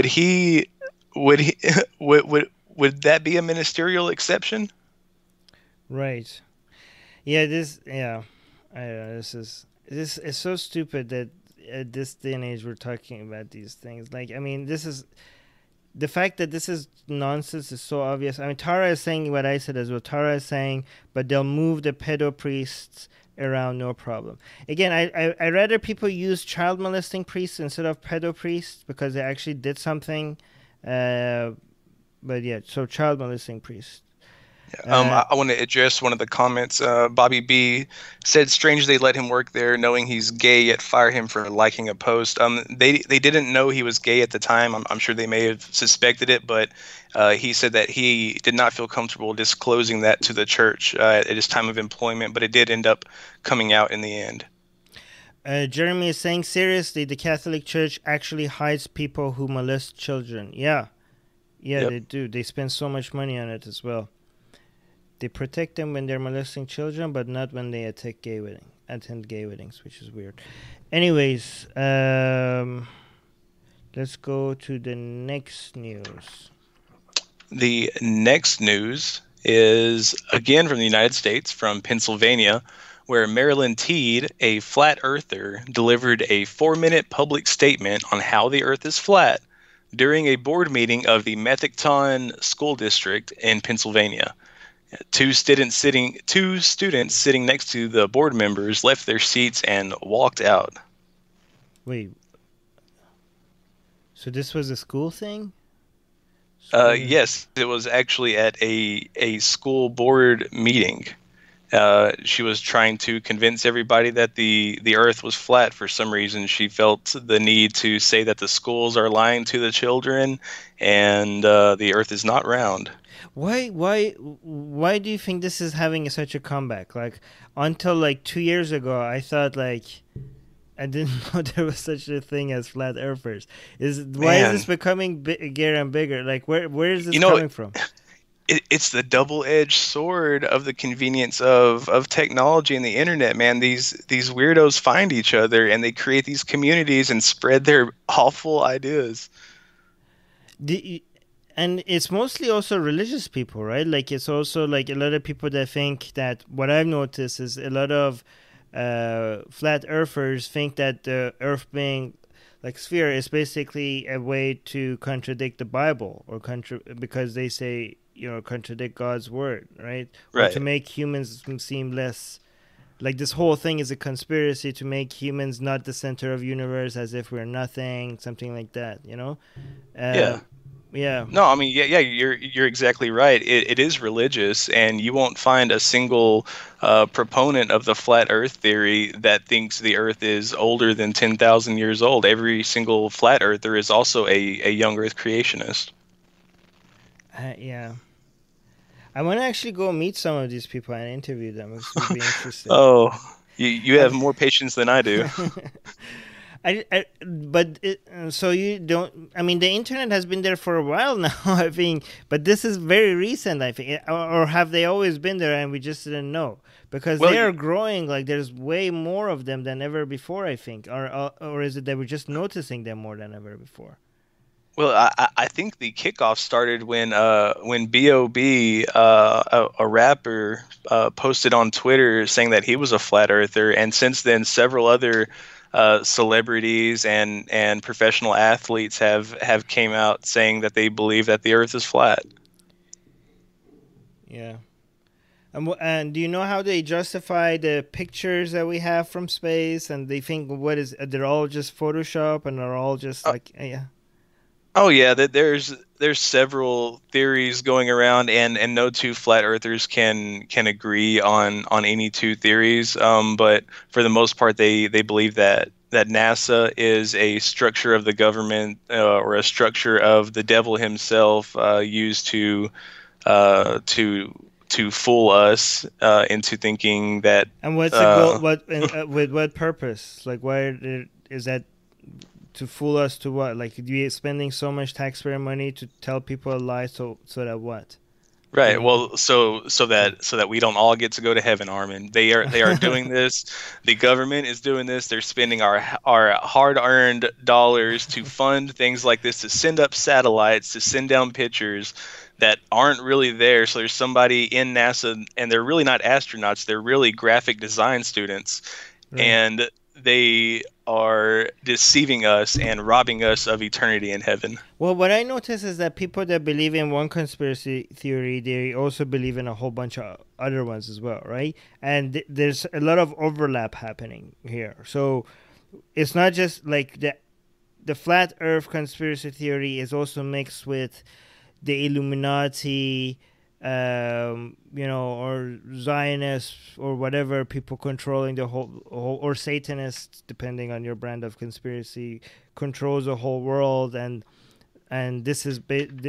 S2: that be a ministerial exception?
S1: Right. Yeah. This is so stupid that at this day and age we're talking about these things. Like, I mean, this is the fact that this is nonsense is so obvious. I mean, Tara is saying what I said as well. Tara is saying, but they'll move the pedo priests around, no problem. Again, I rather people use child molesting priests instead of pedo priests because they actually did something. But yeah, so child molesting priests.
S2: I want to address one of the comments. Bobby B said, "Strange they let him work there, knowing he's gay, yet fire him for liking a post." They didn't know he was gay at the time. I'm sure they may have suspected it, but he said that he did not feel comfortable disclosing that to the church at his time of employment, but it did end up coming out in the end.
S1: Jeremy is saying, seriously, the Catholic Church actually hides people who molest children. Yeah, yep. They do. They spend so much money on it as well. They protect them when they're molesting children, but not when they attend gay weddings, which is weird. Anyways, let's go to the next news.
S2: The next news is, again, from the United States, from Pennsylvania, where Marilyn Teed, a flat earther, delivered a 4-minute public statement on how the earth is flat during a board meeting of the Methacton School District in Pennsylvania. Two students sitting next to the board members left their seats and walked out.
S1: Wait. So this was a school thing?
S2: Yes, it was actually at a school board meeting. She was trying to convince everybody that the earth was flat. For some reason, she felt the need to say that the schools are lying to the children and the earth is not round.
S1: Why do you think this is having such a comeback? Like, until like 2 years ago, I thought, like, I didn't know there was such a thing as flat earthers. Why is this becoming bigger and bigger? Like, where is this coming from?
S2: It's the double-edged sword of the convenience of technology and the internet, man. These weirdos find each other and they create these communities and spread their awful ideas.
S1: And it's mostly also religious people, right? Like, it's also like a lot of people that think that, what I've noticed is a lot of flat earthers think that the earth being like sphere is basically a way to contradict the Bible, or because they say, contradict God's word, right?
S2: Right.
S1: Or to make humans seem less, like, this whole thing is a conspiracy to make humans not the center of the universe, as if we're nothing, something like that,
S2: Yeah.
S1: Yeah.
S2: No, I mean, yeah, you're exactly right. It is religious, and you won't find a single proponent of the flat Earth theory that thinks the Earth is older than 10,000 years old. Every single flat Earther is also a young Earth creationist.
S1: Yeah. I want to actually go meet some of these people and interview them. It would be interesting.
S2: Oh, you have more patience than I do.
S1: So you don't. I mean, the internet has been there for a while now. I think, but this is very recent. I think, or have they always been there and we just didn't know? Because
S2: Well,
S1: they are growing. Like there's way more of them than ever before. I think, or is it that we're just noticing them more than ever before?
S2: Well, I think the kickoff started when B.O.B. A rapper posted on Twitter saying that he was a flat earther, and since then several other celebrities and professional athletes have came out saying that they believe that the Earth is flat.
S1: Yeah. And do you know how they justify the pictures that we have from space? And they think they're all just Photoshop and they're all just like yeah.
S2: Oh yeah, that there's several theories going around, and no two flat earthers can agree on any two theories. But for the most part, they believe that NASA is a structure of the government or a structure of the devil himself, used to fool us into thinking that.
S1: And what's the goal? With what purpose? Like, is that to fool us to what? Like, we spending so much taxpayer money to tell people a lie, so that what?
S2: Right. Well, so that we don't all get to go to heaven, Armin. They are doing this. The government is doing this. They're spending our hard-earned dollars to fund things like this, to send up satellites, to send down pictures that aren't really there. So there's somebody in NASA, and they're really not astronauts. They're really graphic design students, right. And they are deceiving us and robbing us of eternity in heaven.
S1: Well, what I notice is that people that believe in one conspiracy theory, they also believe in a whole bunch of other ones as well, right? And there's a lot of overlap happening here. So it's not just like the flat Earth conspiracy theory is also mixed with the Illuminati, or Zionists or whatever, people controlling the whole, or Satanists, depending on your brand of conspiracy, controls the whole world, and this is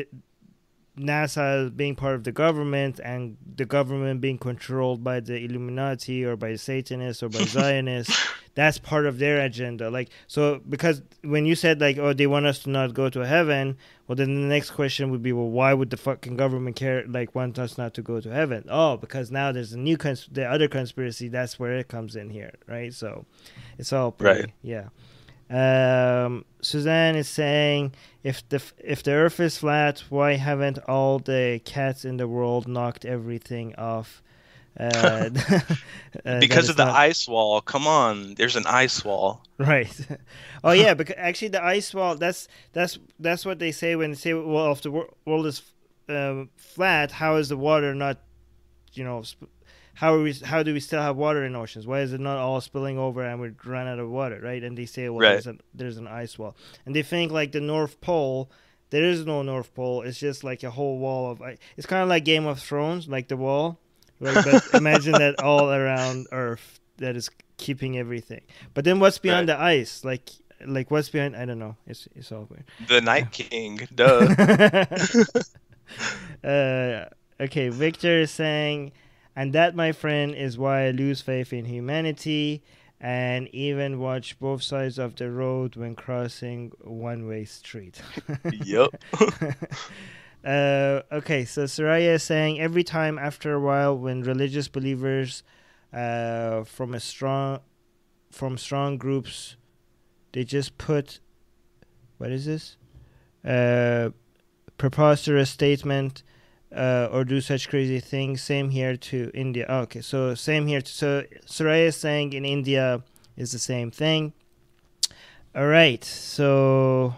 S1: NASA being part of the government, and the government being controlled by the Illuminati or by Satanists or by Zionists. That's part of their agenda. Like, so because when you said like, oh, they want us to not go to heaven, well, then the next question would be, well, why would the fucking government want us not to go to heaven? Oh, because now there's a new the other conspiracy. That's where it comes in here, right? So it's all pretty, right. Yeah. Suzanne is saying, if the Earth is flat, why haven't all the cats in the world knocked everything off?
S2: Because of the ice wall. Come on, there's an ice wall.
S1: Right. Oh yeah, because actually the ice wall. That's what they say when they say, well, if the world is flat, how is the water not, how do we still have water in oceans? Why is it not all spilling over and we run out of water, right? And they say, well, right. there's an ice wall, and they think like the North Pole. There is no North Pole. It's just like a whole wall of ice. It's kind of like Game of Thrones, like the wall. Right, but imagine that all around Earth that is keeping everything. But then what's beyond the ice? Like what's behind? I don't know. It's all weird.
S2: The Night King. Duh.
S1: Okay, Victor is saying, and that, my friend, is why I lose faith in humanity and even watch both sides of the road when crossing one-way street.
S2: Yep.
S1: Okay, so Soraya is saying, every time after a while when religious believers from strong groups, they just put, what is this? Preposterous statement or do such crazy things. Same here to India. Okay, so same here. So Soraya is saying in India is the same thing. All right, so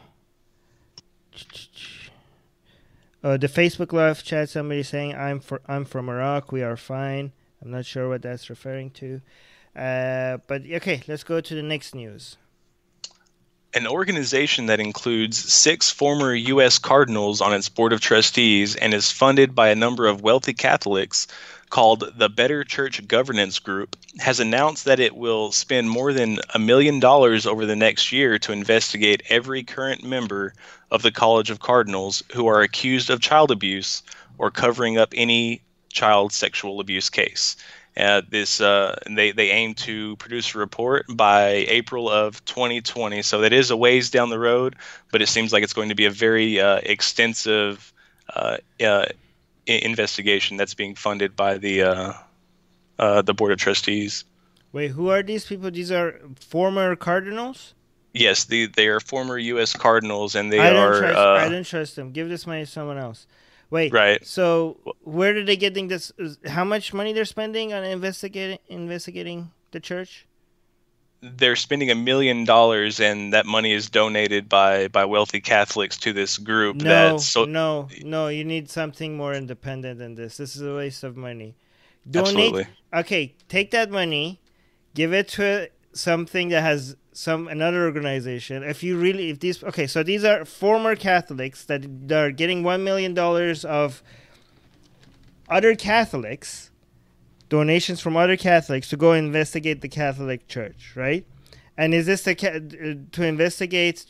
S1: the Facebook Live chat, somebody saying, I'm from Iraq, we are fine. I'm not sure what that's referring to. But okay, let's go to the next news.
S2: An organization that includes 6 former U.S. Cardinals on its board of trustees and is funded by a number of wealthy Catholics, called the Better Church Governance Group, has announced that it will spend more than $1 million over the next year to investigate every current member of the College of Cardinals who are accused of child abuse or covering up any child sexual abuse case. They aim to produce a report by April of 2020. So that is a ways down the road, but it seems like it's going to be a very extensive uh, uh, investigation that's being funded by the board of trustees.
S1: Wait, who are these people? These are former cardinals?
S2: Yes, they are former U.S. Cardinals, and they
S1: I don't
S2: are
S1: trust. I don't trust them. Give this money to someone else. Wait.
S2: right.
S1: So where are they getting this? How much money they're spending on investigating the church?
S2: They're spending $1 million, and that money is donated by wealthy Catholics to this group.
S1: No, no, no. You need something more independent than this. This is a waste of money. Donate.
S2: Absolutely.
S1: Okay, take that money, give it to something that has another organization. If these so these are former Catholics that are getting $1 million of other Catholics, donations from other Catholics to go investigate the Catholic Church, right? And is this to investigate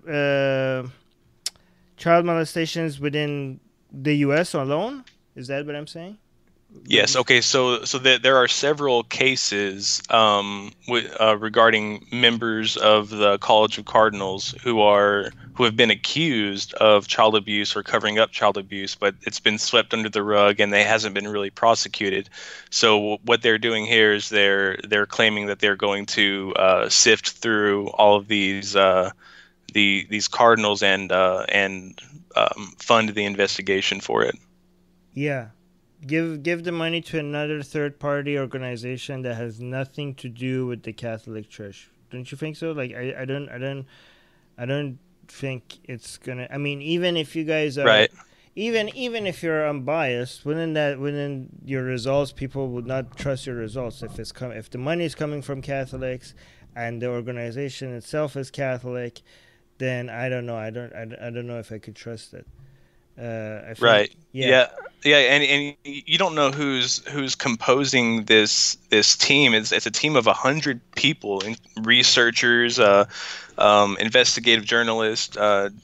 S1: child molestations within the U.S. alone? Is that what I'm saying?
S2: Yes. Okay. So there are several cases regarding members of the College of Cardinals who have been accused of child abuse or covering up child abuse, but it's been swept under the rug and they hasn't been really prosecuted. So what they're doing here is they're claiming that they're going to sift through all of these cardinals and fund the investigation for it.
S1: Yeah. Give the money to another third party organization that has nothing to do with the Catholic Church. Don't you think so? Like I don't think it's gonna. I mean, even if you guys are
S2: Right.
S1: even if you're unbiased, within your results, people would not trust your results if the money is coming from Catholics and the organization itself is Catholic. Then I don't know. I don't know if I could trust it. I think,
S2: Right.
S1: yeah.
S2: Yeah, and you don't know who's composing this team. It's a team of 100 people, researchers, investigative journalists,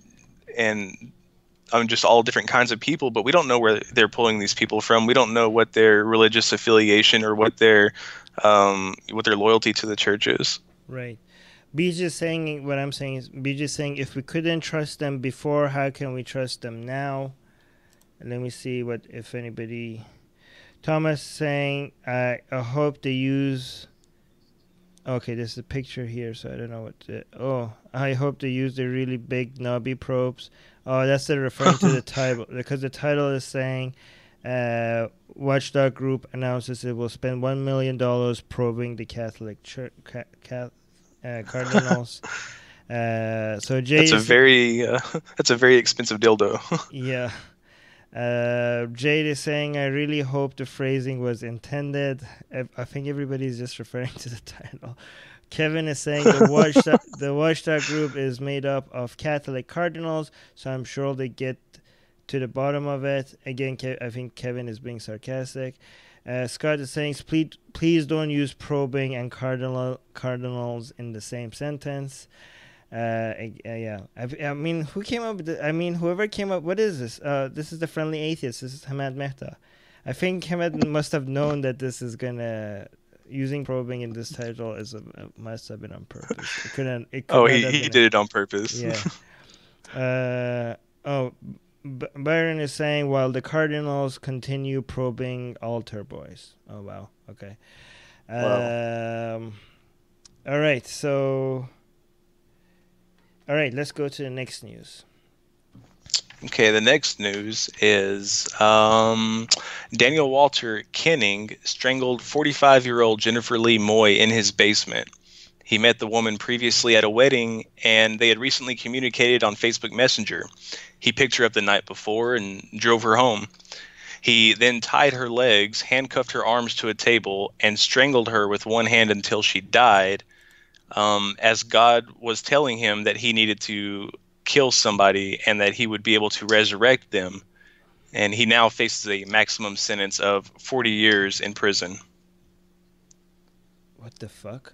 S2: and just all different kinds of people. But we don't know where they're pulling these people from. We don't know what their religious affiliation or what their loyalty to the church is.
S1: Right. BJ's saying what I'm saying is BJ's saying if we couldn't trust them before, how can we trust them now? And let me see what if anybody. Thomas saying I hope they use. Okay, there's a picture here, so I don't know what. I hope they use the really big knobby probes. Oh, that's referring to the title because the title is saying. Watchdog Group announces it will spend $1 million probing the Catholic Church. Cardinals. So Jay.
S2: That's a very expensive dildo.
S1: Yeah. Jade is saying, I really hope the phrasing was intended. I think everybody's just referring to the title. Kevin is saying the Watchdog Group is made up of Catholic cardinals, so I'm sure they get to the bottom of it. Again, I think Kevin is being sarcastic. Scott is saying, please don't use probing and cardinals in the same sentence. Yeah. I mean, who came up with it? I mean, whoever came up, what is this? This is the Friendly Atheist. This is Hamad Mehta. I think Hamad must have known that this is using probing in this title must have been on purpose.
S2: He did it on purpose.
S1: Yeah. Byron is saying, while the Cardinals continue probing altar boys. Oh, wow. Okay.
S2: Wow.
S1: All right. So, all right, let's go to the next news.
S2: Okay, the next news is Daniel Walter Kenning strangled 45-year-old Jennifer Lee Moy in his basement. He met the woman previously at a wedding, and they had recently communicated on Facebook Messenger. He picked her up the night before and drove her home. He then tied her legs, handcuffed her arms to a table, and strangled her with one hand until she died, as God was telling him that he needed to kill somebody and that he would be able to resurrect them. And he now faces a maximum sentence of 40 years in prison.
S1: What the fuck?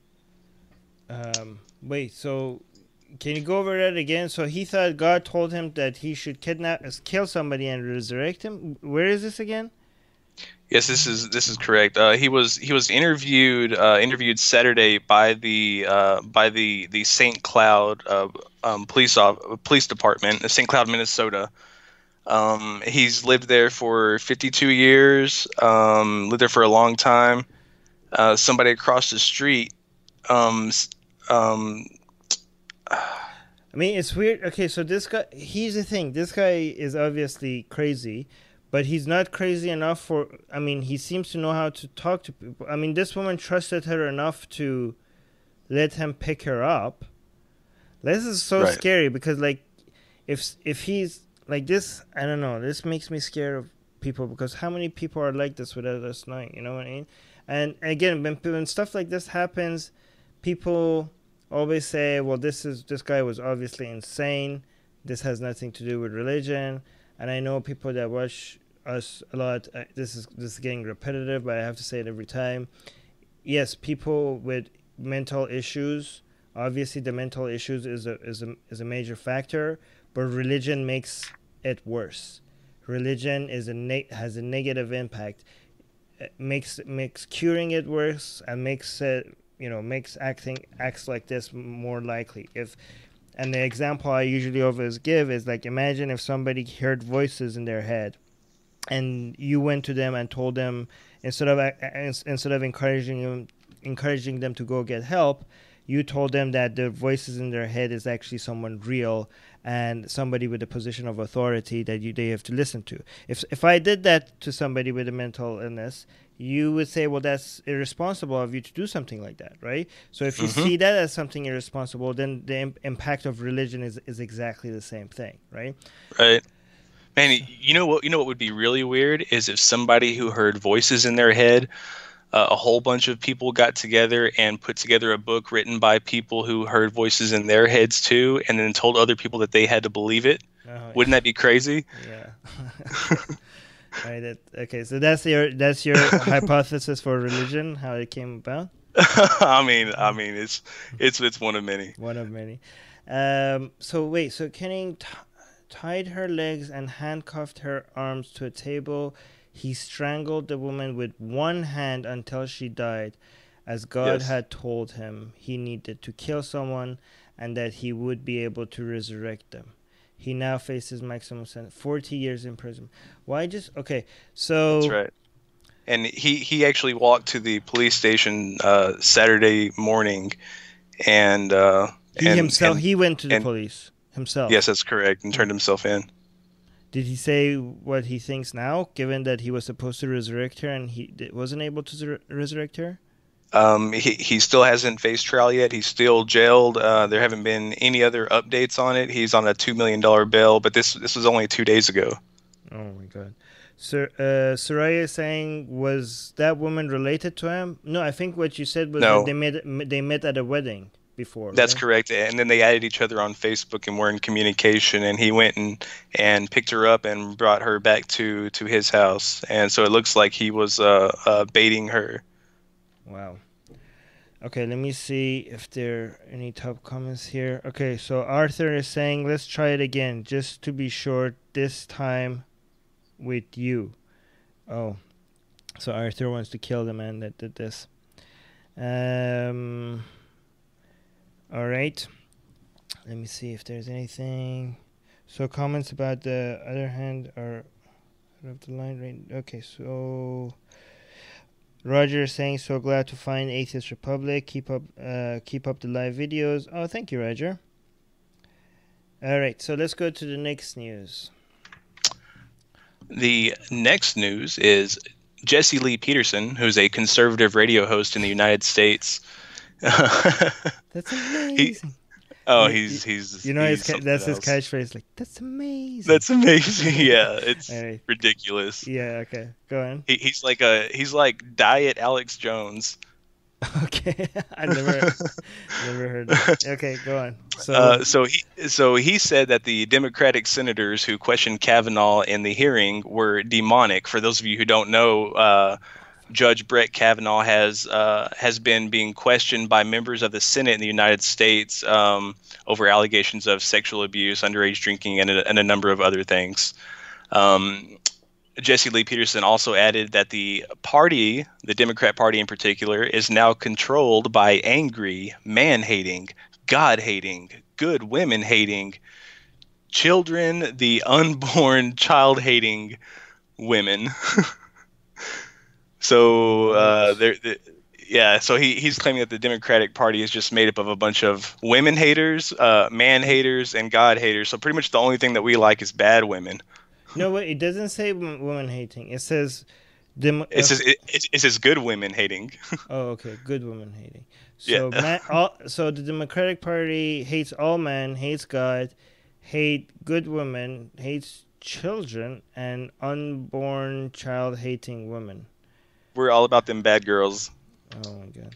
S1: Wait, so can you go over that again? So he thought God told him that he should kill somebody and resurrect him. Where is this again?
S2: Yes, this is correct. He was interviewed Saturday by the St. Cloud police department, St. Cloud, Minnesota. He's lived there for 52 years. Lived there for a long time. Somebody across the street. Um, s- um,
S1: I mean, it's weird. Okay, so this guy, here's the thing. This guy is obviously crazy, but he's not crazy enough for. I mean, he seems to know how to talk to people. I mean, this woman trusted her enough to let him pick her up. This is so
S2: right,
S1: scary because, like, if he's like this, I don't know. This makes me scared of people because how many people are like this without us knowing? You know what I mean? And again, when stuff like this happens, people always say, "Well, this guy was obviously insane. This has nothing to do with religion." And I know people that watch us a lot. This is getting repetitive, but I have to say it every time. Yes, people with mental issues. Obviously, the mental issues is a major factor, but religion makes it worse. Religion has a negative impact. It makes curing it worse and makes it makes acts like this more likely. If and the example I usually always give is like imagine if somebody heard voices in their head and you went to them and told them instead of encouraging them to go get help, you told them that the voices in their head is actually someone real and somebody with a position of authority that they have to listen to. If I did that to somebody with a mental illness, you would say, well, that's irresponsible of you to do something like that, right? So if you
S2: hmm
S1: see that as something irresponsible, then the impact of religion is exactly the same thing, right?
S2: right. Man,
S1: So,
S2: you know what? You know what would be really weird is if somebody who heard voices in their head, a whole bunch of people got together and put together a book written by people who heard voices in their heads too, and then told other people that they had to believe it.
S1: oh,
S2: Wouldn't that be crazy?
S1: yeah. Right. Okay. So that's your hypothesis for religion, how it came about.
S2: I mean, it's one of many.
S1: One of many. So wait. So Kenning tied her legs and handcuffed her arms to a table. He strangled the woman with one hand until she died, as God
S2: Yes.
S1: had told him he needed to kill someone, and that he would be able to resurrect them. He now faces maximum sentence, 40 years in prison. Why just okay?
S2: That's
S1: So
S2: right. And he actually walked to the police station Saturday morning, and
S1: he himself he went to the
S2: and
S1: police himself.
S2: yes, that's correct, and turned himself in.
S1: Did he say what he thinks now, given that he was supposed to resurrect her and he wasn't able to resurrect her?
S2: He still hasn't faced trial yet. He's still jailed. There haven't been any other updates on it. He's on a $2 million bail, but this was only 2 days ago.
S1: Oh my God. Soraya is saying, was that woman related to him? No, I think what you said was that
S2: No,
S1: they met at a wedding before,
S2: that's
S1: right?
S2: correct. And then they added each other on Facebook and were in communication. And he went and picked her up and brought her back to his house. And so it looks like he was baiting her.
S1: Wow. Okay, let me see if there are any top comments here. Okay, so Arthur is saying, let's try it again, just to be sure, this time with you. Oh, so Arthur wants to kill the man that did this. Um, all right. Let me see if there's anything. So comments about the other hand are out of the line, right? Okay, so Roger is saying, so glad to find Atheist Republic. Keep up the live videos. Oh, thank you, Roger. All right, so let's go to the next news.
S2: The next news is Jesse Lee Peterson, who's a conservative radio host in the United States.
S1: That's
S2: he,
S1: amazing.
S2: oh,
S1: You, you,
S2: he's
S1: his
S2: something
S1: that's his
S2: else.
S1: catchphrase. Like that's amazing.
S2: That's amazing. Yeah, it's
S1: All right.
S2: ridiculous.
S1: Yeah. Okay. Go on.
S2: He's like Diet Alex Jones.
S1: Okay. I never heard that. Okay. Go on. So
S2: So he said that the Democratic senators who questioned Kavanaugh in the hearing were demonic. For those of you who don't know, Judge Brett Kavanaugh has been being questioned by members of the Senate in the United States over allegations of sexual abuse, underage drinking, and a number of other things. Um, Jesse Lee Peterson also added that the party, the Democrat Party in particular, is now controlled by angry, man-hating, God-hating, good women-hating children, the unborn child-hating women. So
S1: What?
S2: yeah, so he's claiming that the Democratic Party is just made up of a bunch of women haters, man haters, and God haters. So pretty much the only thing that we like is bad women.
S1: No, wait, it doesn't say woman hating. It says dem-
S2: It
S1: uh,
S2: says it says good women hating.
S1: oh, okay, good woman hating.
S2: Yeah,
S1: So so the Democratic Party hates all men, hates God, hate good women, hates children, and unborn child hating women.
S2: we're all about them bad girls.
S1: Oh my god.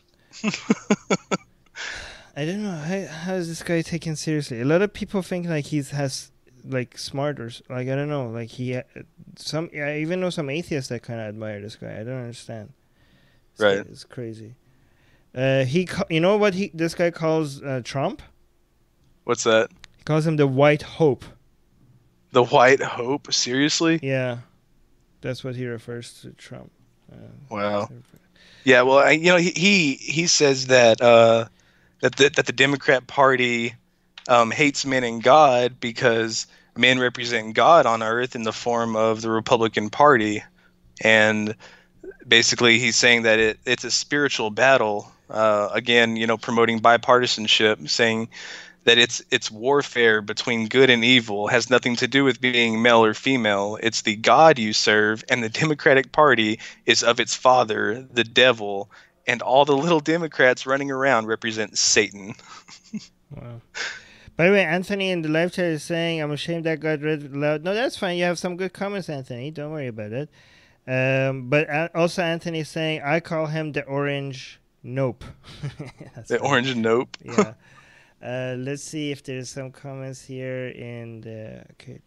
S1: I don't know how is this guy taken seriously. A lot of people think like he has like smart or like I don't know like some I even know some atheists that kind of admire this guy. I don't understand. This guy
S2: Right.
S1: is crazy. You know what this guy calls Trump?
S2: What's that?
S1: He calls him the White Hope.
S2: The White Hope? Seriously?
S1: Yeah, that's what he refers to Trump.
S2: Wow. Yeah. Well, he says that that the Democrat Party hates men and God because men represent God on earth in the form of the Republican Party, and basically he's saying that it's a spiritual battle. Again, promoting bipartisanship, saying that it's warfare between good and evil, has nothing to do with being male or female. It's the God you serve, and the Democratic Party is of its father, the devil, and all the little Democrats running around represent Satan.
S1: Wow. By the way, Anthony in the live chat is saying, "I'm ashamed that God read loud." No, that's fine. You have some good comments, Anthony. Don't worry about it. But also Anthony is saying, "I call him the Orange Nope." That's
S2: The
S1: funny.
S2: orange nope.
S1: Yeah. Let's see if there's some comments here in the. Okay.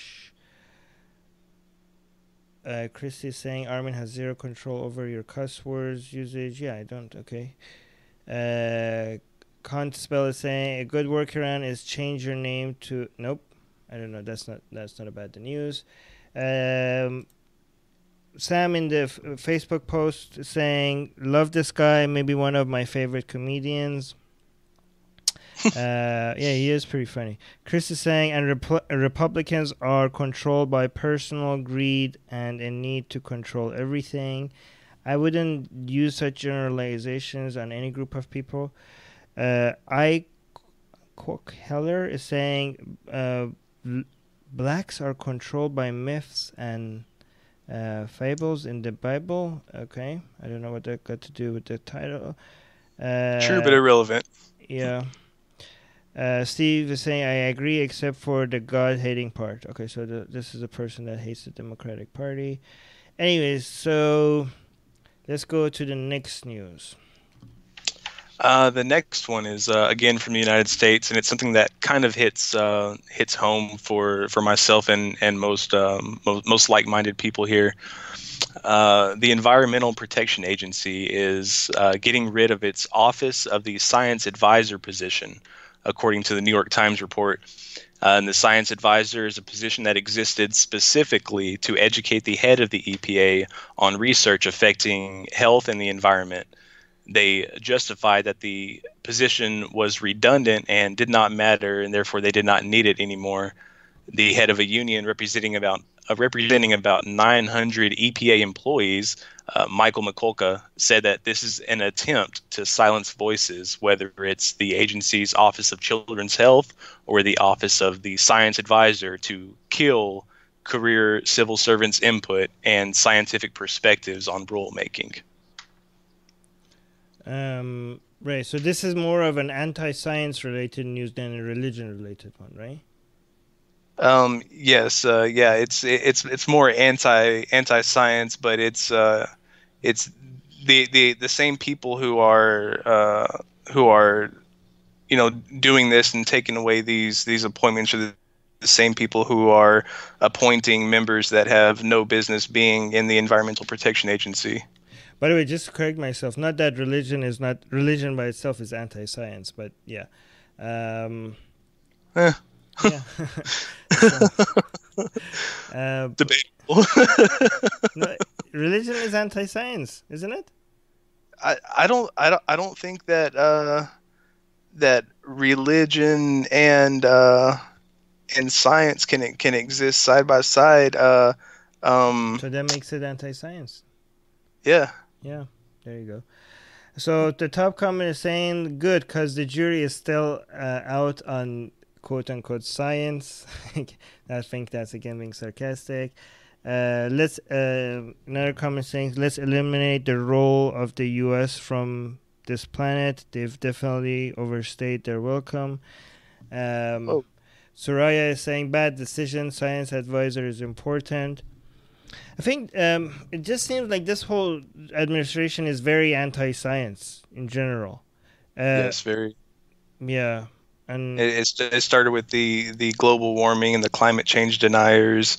S1: Christy is saying Armin has zero control over your cuss words usage. Yeah, I don't. Okay. Can't spell is saying a good workaround is change your name to. Nope. I don't know. That's not about the news. Sam in the Facebook post saying love this guy. Maybe one of my favorite comedians. Yeah, he is pretty funny. Chris is saying, and Republicans are controlled by personal greed and a need to control everything. I wouldn't use such generalizations on any group of people. I Cook Heller is saying blacks are controlled by myths and fables in the Bible. Okay, I don't know what that got to do with the title.
S2: True, but irrelevant.
S1: Yeah. Steve is saying, I agree, except for the God-hating part. Okay, so this is a person that hates the Democratic Party. Anyways, so let's go to the next news.
S2: The next one is again from the United States, and it's something that kind of hits home for myself and most like-minded people here. The Environmental Protection Agency is getting rid of its Office of the Science Advisor position, according to the New York Times report. And the Science Advisor is a position that existed specifically to educate the head of the EPA on research affecting health and the environment. They justified that the position was redundant and did not matter, and therefore they did not need it anymore. The head of a union representing about 900 EPA employees, Michael McCulka, said that this is an attempt to silence voices, whether it's the agency's Office of Children's Health or the Office of the Science Advisor, to kill career civil servants' input and scientific perspectives on rulemaking.
S1: Right, so this is more of an anti-science related news than a religion related one, right?
S2: Yes, yeah, it's more anti-science, but it's the same people who are doing this and taking away these appointments are the same people who are appointing members that have no business being in the Environmental Protection Agency.
S1: By the way, just to correct myself, not that religion by itself is anti-science, but yeah. Yeah.
S2: Debatable.
S1: No, religion is anti-science, isn't it?
S2: I don't think that that religion and science can exist side by side.
S1: So that makes it anti-science.
S2: Yeah.
S1: Yeah, there you go. So the top comment is saying good because the jury is still out on quote unquote science. I think that's again being sarcastic. Let's another comment saying let's eliminate the role of the U.S. from this planet. They've definitely overstayed their welcome.
S2: Oh,
S1: Soraya is saying bad decision. Science advisor is important. I think it just seems like this whole administration is very anti-science in general.
S2: yes, very.
S1: Yeah, and
S2: It started with the global warming and the climate change deniers.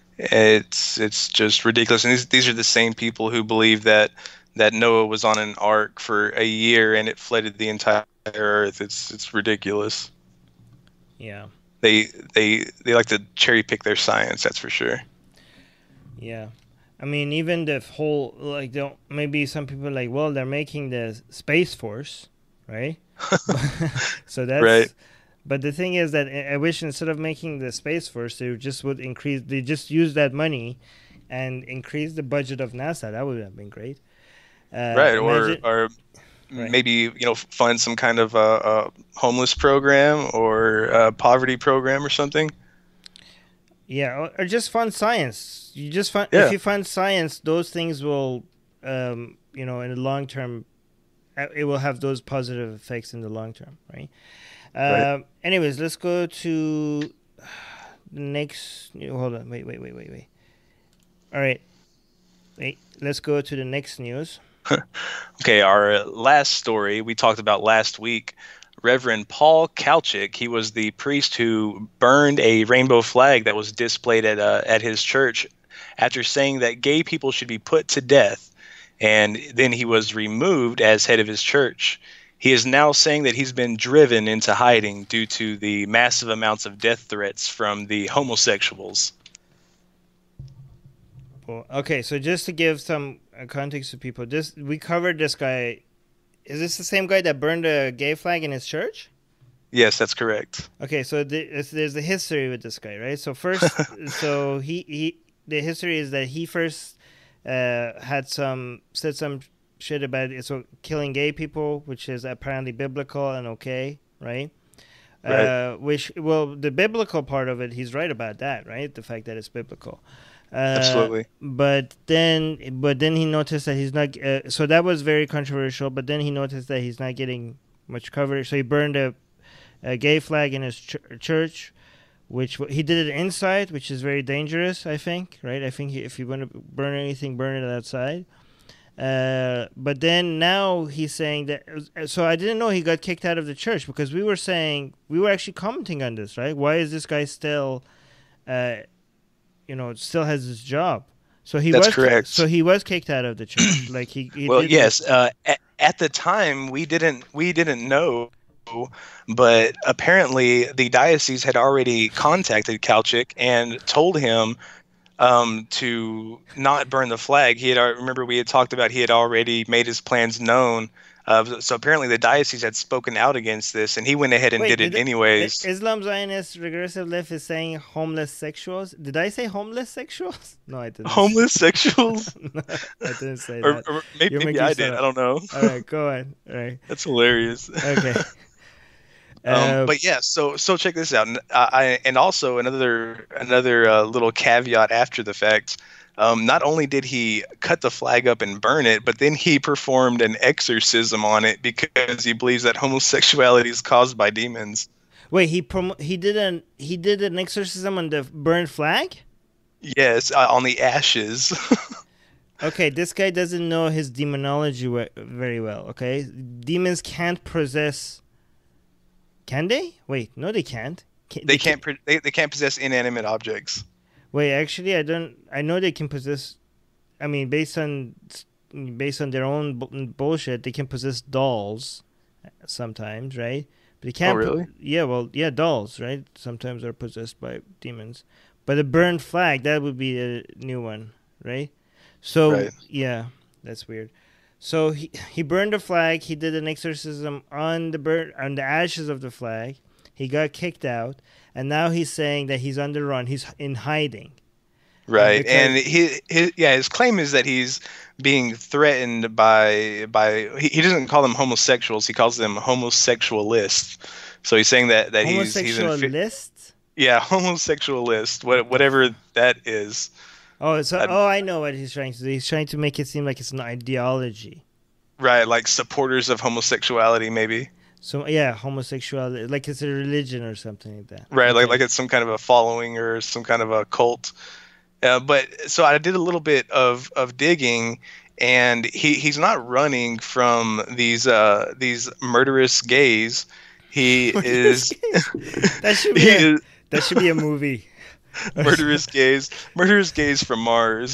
S2: It's just ridiculous. And these are the same people who believe that Noah was on an ark for a year and it flooded the entire earth. It's ridiculous.
S1: yeah,
S2: They like to cherry pick their science, that's for sure.
S1: yeah. I mean, even the whole like, don't maybe some people are like, well, they're making the space force, right? So that's
S2: Right.
S1: But the thing is that I wish instead of making the space force, they just would increase. They just use that money and increase the budget of NASA. That would have been great.
S2: Right.
S1: Imagine,
S2: Or
S1: right?
S2: maybe fund some kind of homeless program or a poverty program or something.
S1: Yeah, or just fund science. You just fund if
S2: Yeah.
S1: you fund science, those things will, in the long term, it will have those positive effects in the long term, right?
S2: Right.
S1: Anyways, let's go to the next. Hold on, wait. All right, wait. Let's go to the next news.
S2: Okay, our last story we talked about last week. Reverend Paul Kalchik, he was the priest who burned a rainbow flag that was displayed at his church after saying that gay people should be put to death, and then he was removed as head of his church. He is now saying that he's been driven into hiding due to the massive amounts of death threats from the homosexuals.
S1: Well, okay, so just to give some context to people, this we covered this guy. Is this the same guy that burned a gay flag in his church?
S2: Yes, that's correct.
S1: Okay, so there's a history with this guy, right? So first, so the history is that he first said some shit about it, so killing gay people, which is apparently biblical and okay, right?
S2: Right.
S1: Which, well, the biblical part of it, he's right about that, right? The fact that it's biblical.
S2: Absolutely.
S1: But then he noticed that he's not. So that was very controversial. But then he noticed that he's not getting much coverage. So he burned a gay flag in his church, which he did it inside, which is very dangerous. I think, right? I think if you want to burn anything, burn it outside. But then now he's saying that. So I didn't know he got kicked out of the church because we were actually commenting on this, right? Why is this guy still, still has his job? So
S2: That's correct.
S1: So he was kicked out of the church. Like he
S2: Well,
S1: did.
S2: yes. At the time, we didn't know, but apparently the diocese had already contacted Kalchik and told him to not burn the flag. Remember we had talked about he had already made his plans known. So apparently the diocese had spoken out against this, and he went ahead and
S1: Wait,
S2: did it anyways.
S1: Islam Zionist regressive left is saying homeless sexuals. Did I say homeless sexuals? No, I didn't.
S2: Homeless sexuals,
S1: No, I didn't say
S2: or,
S1: that.
S2: or
S1: You're
S2: maybe
S1: making
S2: I
S1: stuff
S2: did.
S1: up.
S2: I don't know.
S1: All right, go on. All right.
S2: That's hilarious.
S1: Okay.
S2: But yeah, so check this out, and also another little caveat after the fact. Not only did he cut the flag up and burn it, but then he performed an exorcism on it because he believes that homosexuality is caused by demons.
S1: Wait, he did an exorcism on the burned flag?
S2: Yes, on the ashes.
S1: Okay, this guy doesn't know his demonology very well. Okay, demons can't possess. Can they? Wait, no, they can't.
S2: They can't possess inanimate objects.
S1: Wait, actually, I don't. I know they can possess. I mean, based on their own bullshit, they can possess dolls sometimes, right? But you
S2: Oh,
S1: can't.
S2: really?
S1: Yeah, well, yeah, dolls, right? Sometimes are possessed by demons. But a burned flag, that would be a new one, right? So
S2: Right.
S1: yeah, that's weird. So he burned the flag. He did an exorcism on the ashes of the flag. He got kicked out, and now he's saying that he's on the run. He's in hiding,
S2: Right.
S1: because
S2: And his claim is that he's being threatened by he doesn't call them homosexuals, he calls them homosexualists. So he's saying that he's in
S1: homosexualist.
S2: yeah, homosexualist,
S1: What the
S2: whatever that is.
S1: Oh, so
S2: Um,
S1: I know what he's trying to do. He's trying to make it seem like it's an ideology.
S2: right, like supporters of homosexuality maybe.
S1: So yeah, homosexuality, like it's a religion or something like that.
S2: Right,
S1: Okay.
S2: like it's some kind of a following or some kind of a cult. But so I did a little bit of digging, and he's not running from these murderous gays. He is
S1: That should
S2: he
S1: be a
S2: is
S1: that should be a movie.
S2: murderous gays from Mars.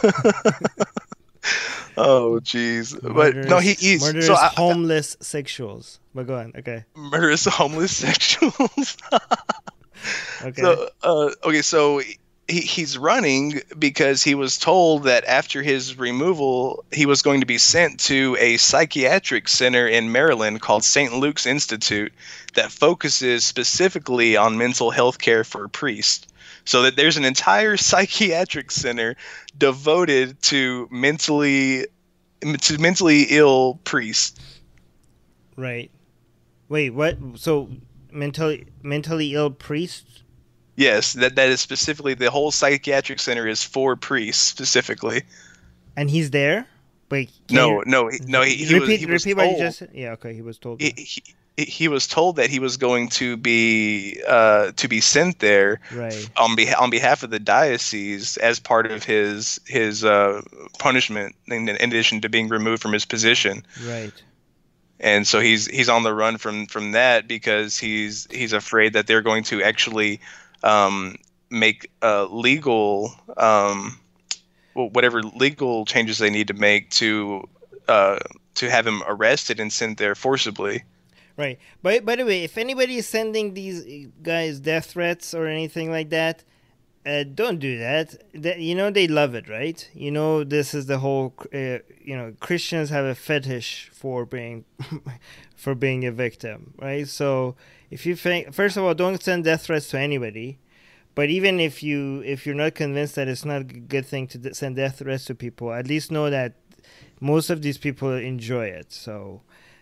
S2: Oh, jeez. But no, he's
S1: Murderous homeless sexuals. But go on. Okay.
S2: murderous homeless sexuals.
S1: Okay.
S2: So he's running because he was told that after his removal, he was going to be sent to a psychiatric center in Maryland called St. Luke's Institute that focuses specifically on mental health care for priests. So that there's an entire psychiatric center devoted to mentally ill priests.
S1: Right. Wait, what? So mentally ill priests?
S2: Yes, that is specifically the whole psychiatric center is for priests specifically.
S1: And he's there? Wait.
S2: No,
S1: Repeat
S2: was
S1: what you
S2: told,
S1: just said. Yeah, okay, he was told.
S2: he was told that he was going to be sent there
S1: Right.
S2: on behalf of the diocese as part of his punishment in addition to being removed from his position.
S1: Right.
S2: And so he's on the run from that because he's afraid that they're going to actually make legal whatever legal changes they need to make to have him arrested and sent there forcibly.
S1: Right. By the way, if anybody is sending these guys death threats or anything like that, don't do that. They love it, right? This is the whole. Christians have a fetish for being, for being a victim, right? So if you think, first of all, don't send death threats to anybody. But even if you're not convinced that it's not a good thing to send death threats to people, at least know that most of these people enjoy it. So.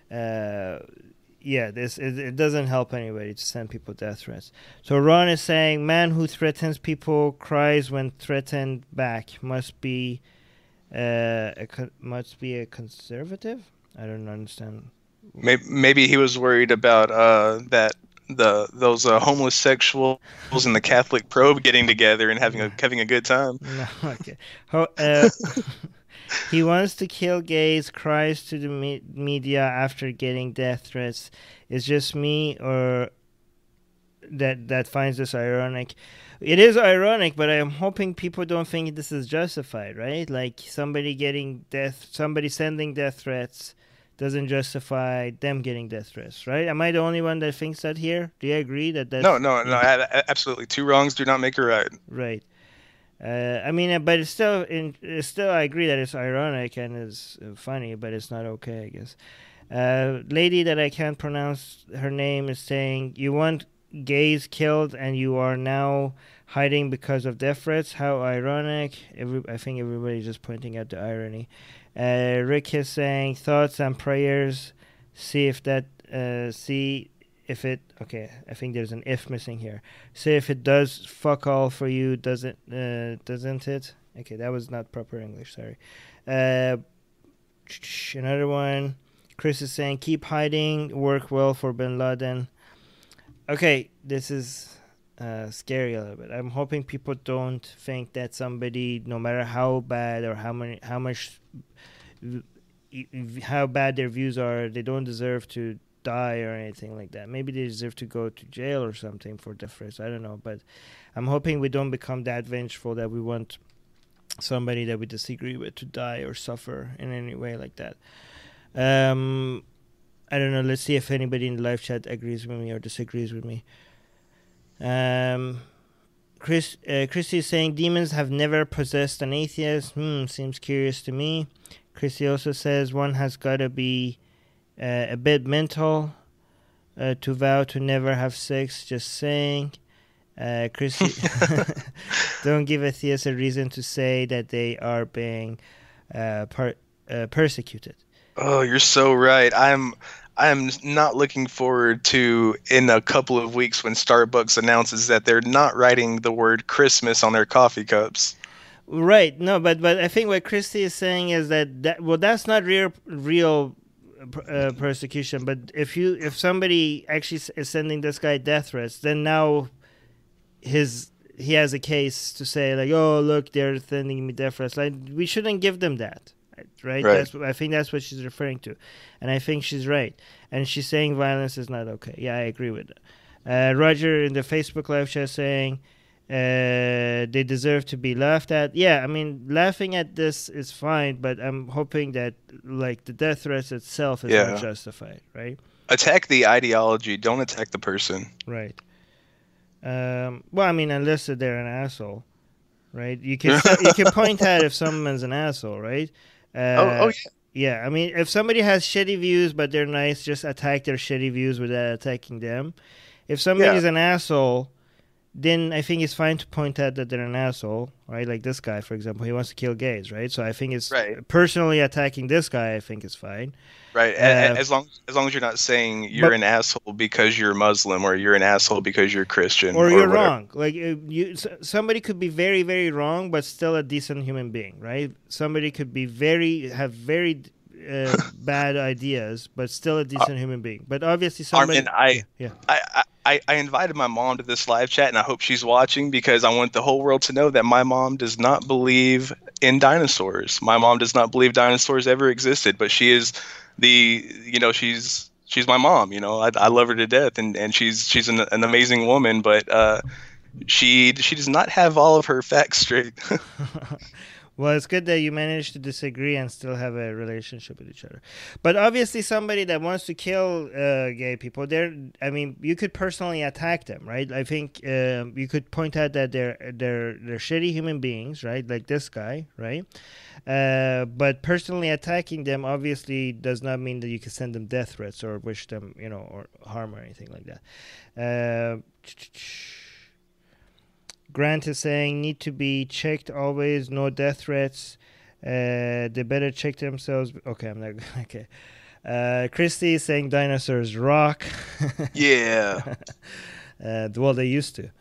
S1: Yeah, it doesn't help anybody to send people death threats. So Ron is saying, man who threatens people cries when threatened back. Must be a conservative. I don't understand.
S2: Maybe he was worried about that those homeless sexuals in the Catholic probe getting together and having a good time.
S1: No, okay. He wants to kill gays, cries to the media after getting death threats. It's just me or that finds this ironic. It is ironic, but I'm hoping people don't think this is justified, right? Like somebody sending death threats doesn't justify them getting death threats, right? Am I the only one that thinks that here? Do you agree that that's...
S2: No, absolutely. Two wrongs do not make a right.
S1: Right. But it's still, I agree that it's ironic and it's funny, but it's not okay, I guess. Lady that I can't pronounce her name is saying, you want gays killed and you are now hiding because of death threats? How ironic. I think everybody's just pointing out the irony. Rick is saying, thoughts and prayers. See if it, okay, I think there's an if missing here. Say if it does fuck all for you, doesn't it? Okay, that was not proper English, sorry. Another one. Chris is saying, keep hiding, work well for Bin Laden. Okay, this is scary a little bit. I'm hoping people don't think that somebody, no matter how bad or how bad their views are, they don't deserve to die or anything like that. Maybe they deserve to go to jail or something for death threats. I don't know, but I'm hoping we don't become that vengeful that we want somebody that we disagree with to die or suffer in any way like that. I don't know. Let's see if anybody in the live chat agrees with me or disagrees with me. Christy is saying demons have never possessed an atheist. Seems curious to me. Christy also says one has got to be a bit mental to vow to never have sex. Just saying. Christy, don't give atheists a reason to say that they are being persecuted.
S2: Oh, you're so right. I'm not looking forward to in a couple of weeks when Starbucks announces that they're not writing the word Christmas on their coffee cups.
S1: Right. No, but I think what Christy is saying is that's not real persecution. But if somebody actually is sending this guy death threats, then now he has a case to say like, oh look, they're sending me death threats. Like we shouldn't give them that. Right? I think that's what she's referring to, and I think she's right. And she's saying violence is not okay. Yeah, I agree with that. Roger in the Facebook live chat saying they deserve to be laughed at. Yeah, I mean, laughing at this is fine, but I'm hoping that like the death threats itself is not justified, right?
S2: Attack the ideology, don't attack the person.
S1: Right. Well, I mean, unless they're an asshole, right? You can point out if someone's an asshole, right?
S2: Yeah.
S1: Yeah, I mean, if somebody has shitty views but they're nice, just attack their shitty views without attacking them. If somebody's an asshole, then I think it's fine to point out that they're an asshole, right? Like this guy, for example, he wants to kill gays, right? So I think it's personally attacking this guy, I think is fine.
S2: Right, as long as you're not saying you're an asshole because you're Muslim or you're an asshole because you're Christian
S1: or you're wrong. Like somebody could be very, very wrong, but still a decent human being, right? Somebody could be have very bad ideas, but still a decent human being. But obviously, somebody.
S2: Armin, I invited my mom to this live chat, and I hope she's watching because I want the whole world to know that my mom does not believe in dinosaurs. My mom does not believe dinosaurs ever existed, but she is she's my mom. I love her to death, and she's an amazing woman, but she does not have all of her facts straight.
S1: Well, it's good that you managed to disagree and still have a relationship with each other. But obviously, somebody that wants to kill gay people, you could personally attack them, right? I think you could point out that they're shitty human beings, right? Like this guy, right? But personally attacking them obviously does not mean that you can send them death threats or wish them, or harm or anything like that. Grant is saying need to be checked always, no death threats. They better check themselves. Okay, I'm not okay. Christy is saying dinosaurs rock.
S2: Yeah.
S1: Well, they used to.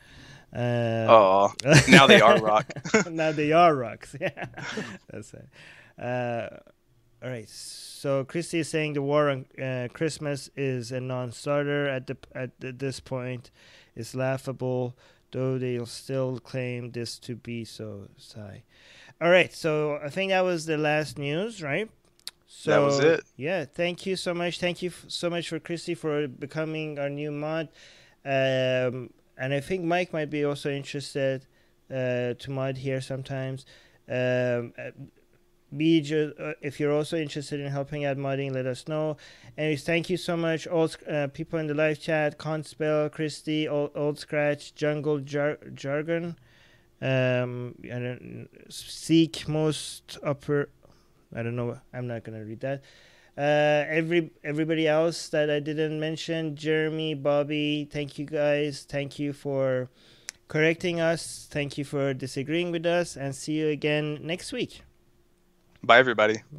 S2: Now they are rock.
S1: Now they are rocks. Yeah, that's it. All right. So Christy is saying the war on Christmas is a non-starter at this point. It's laughable, though they'll still claim this to be so. Sigh. All right. So I think that was the last news, right? So
S2: that was it.
S1: Yeah. Thank you so much. Thank you so much for Christy for becoming our new mod. And I think Mike might be also interested to mod here sometimes. If you're also interested in helping out modding, let us know. Anyways, thank you so much, all people in the live chat: Conspel, Christy, Old Scratch, Jungle Jargon, Seek Most Upper. I don't know. I'm not gonna read that. Everybody else that I didn't mention: Jeremy, Bobby. Thank you guys. Thank you for correcting us. Thank you for disagreeing with us, and see you again next week.
S2: Bye, everybody.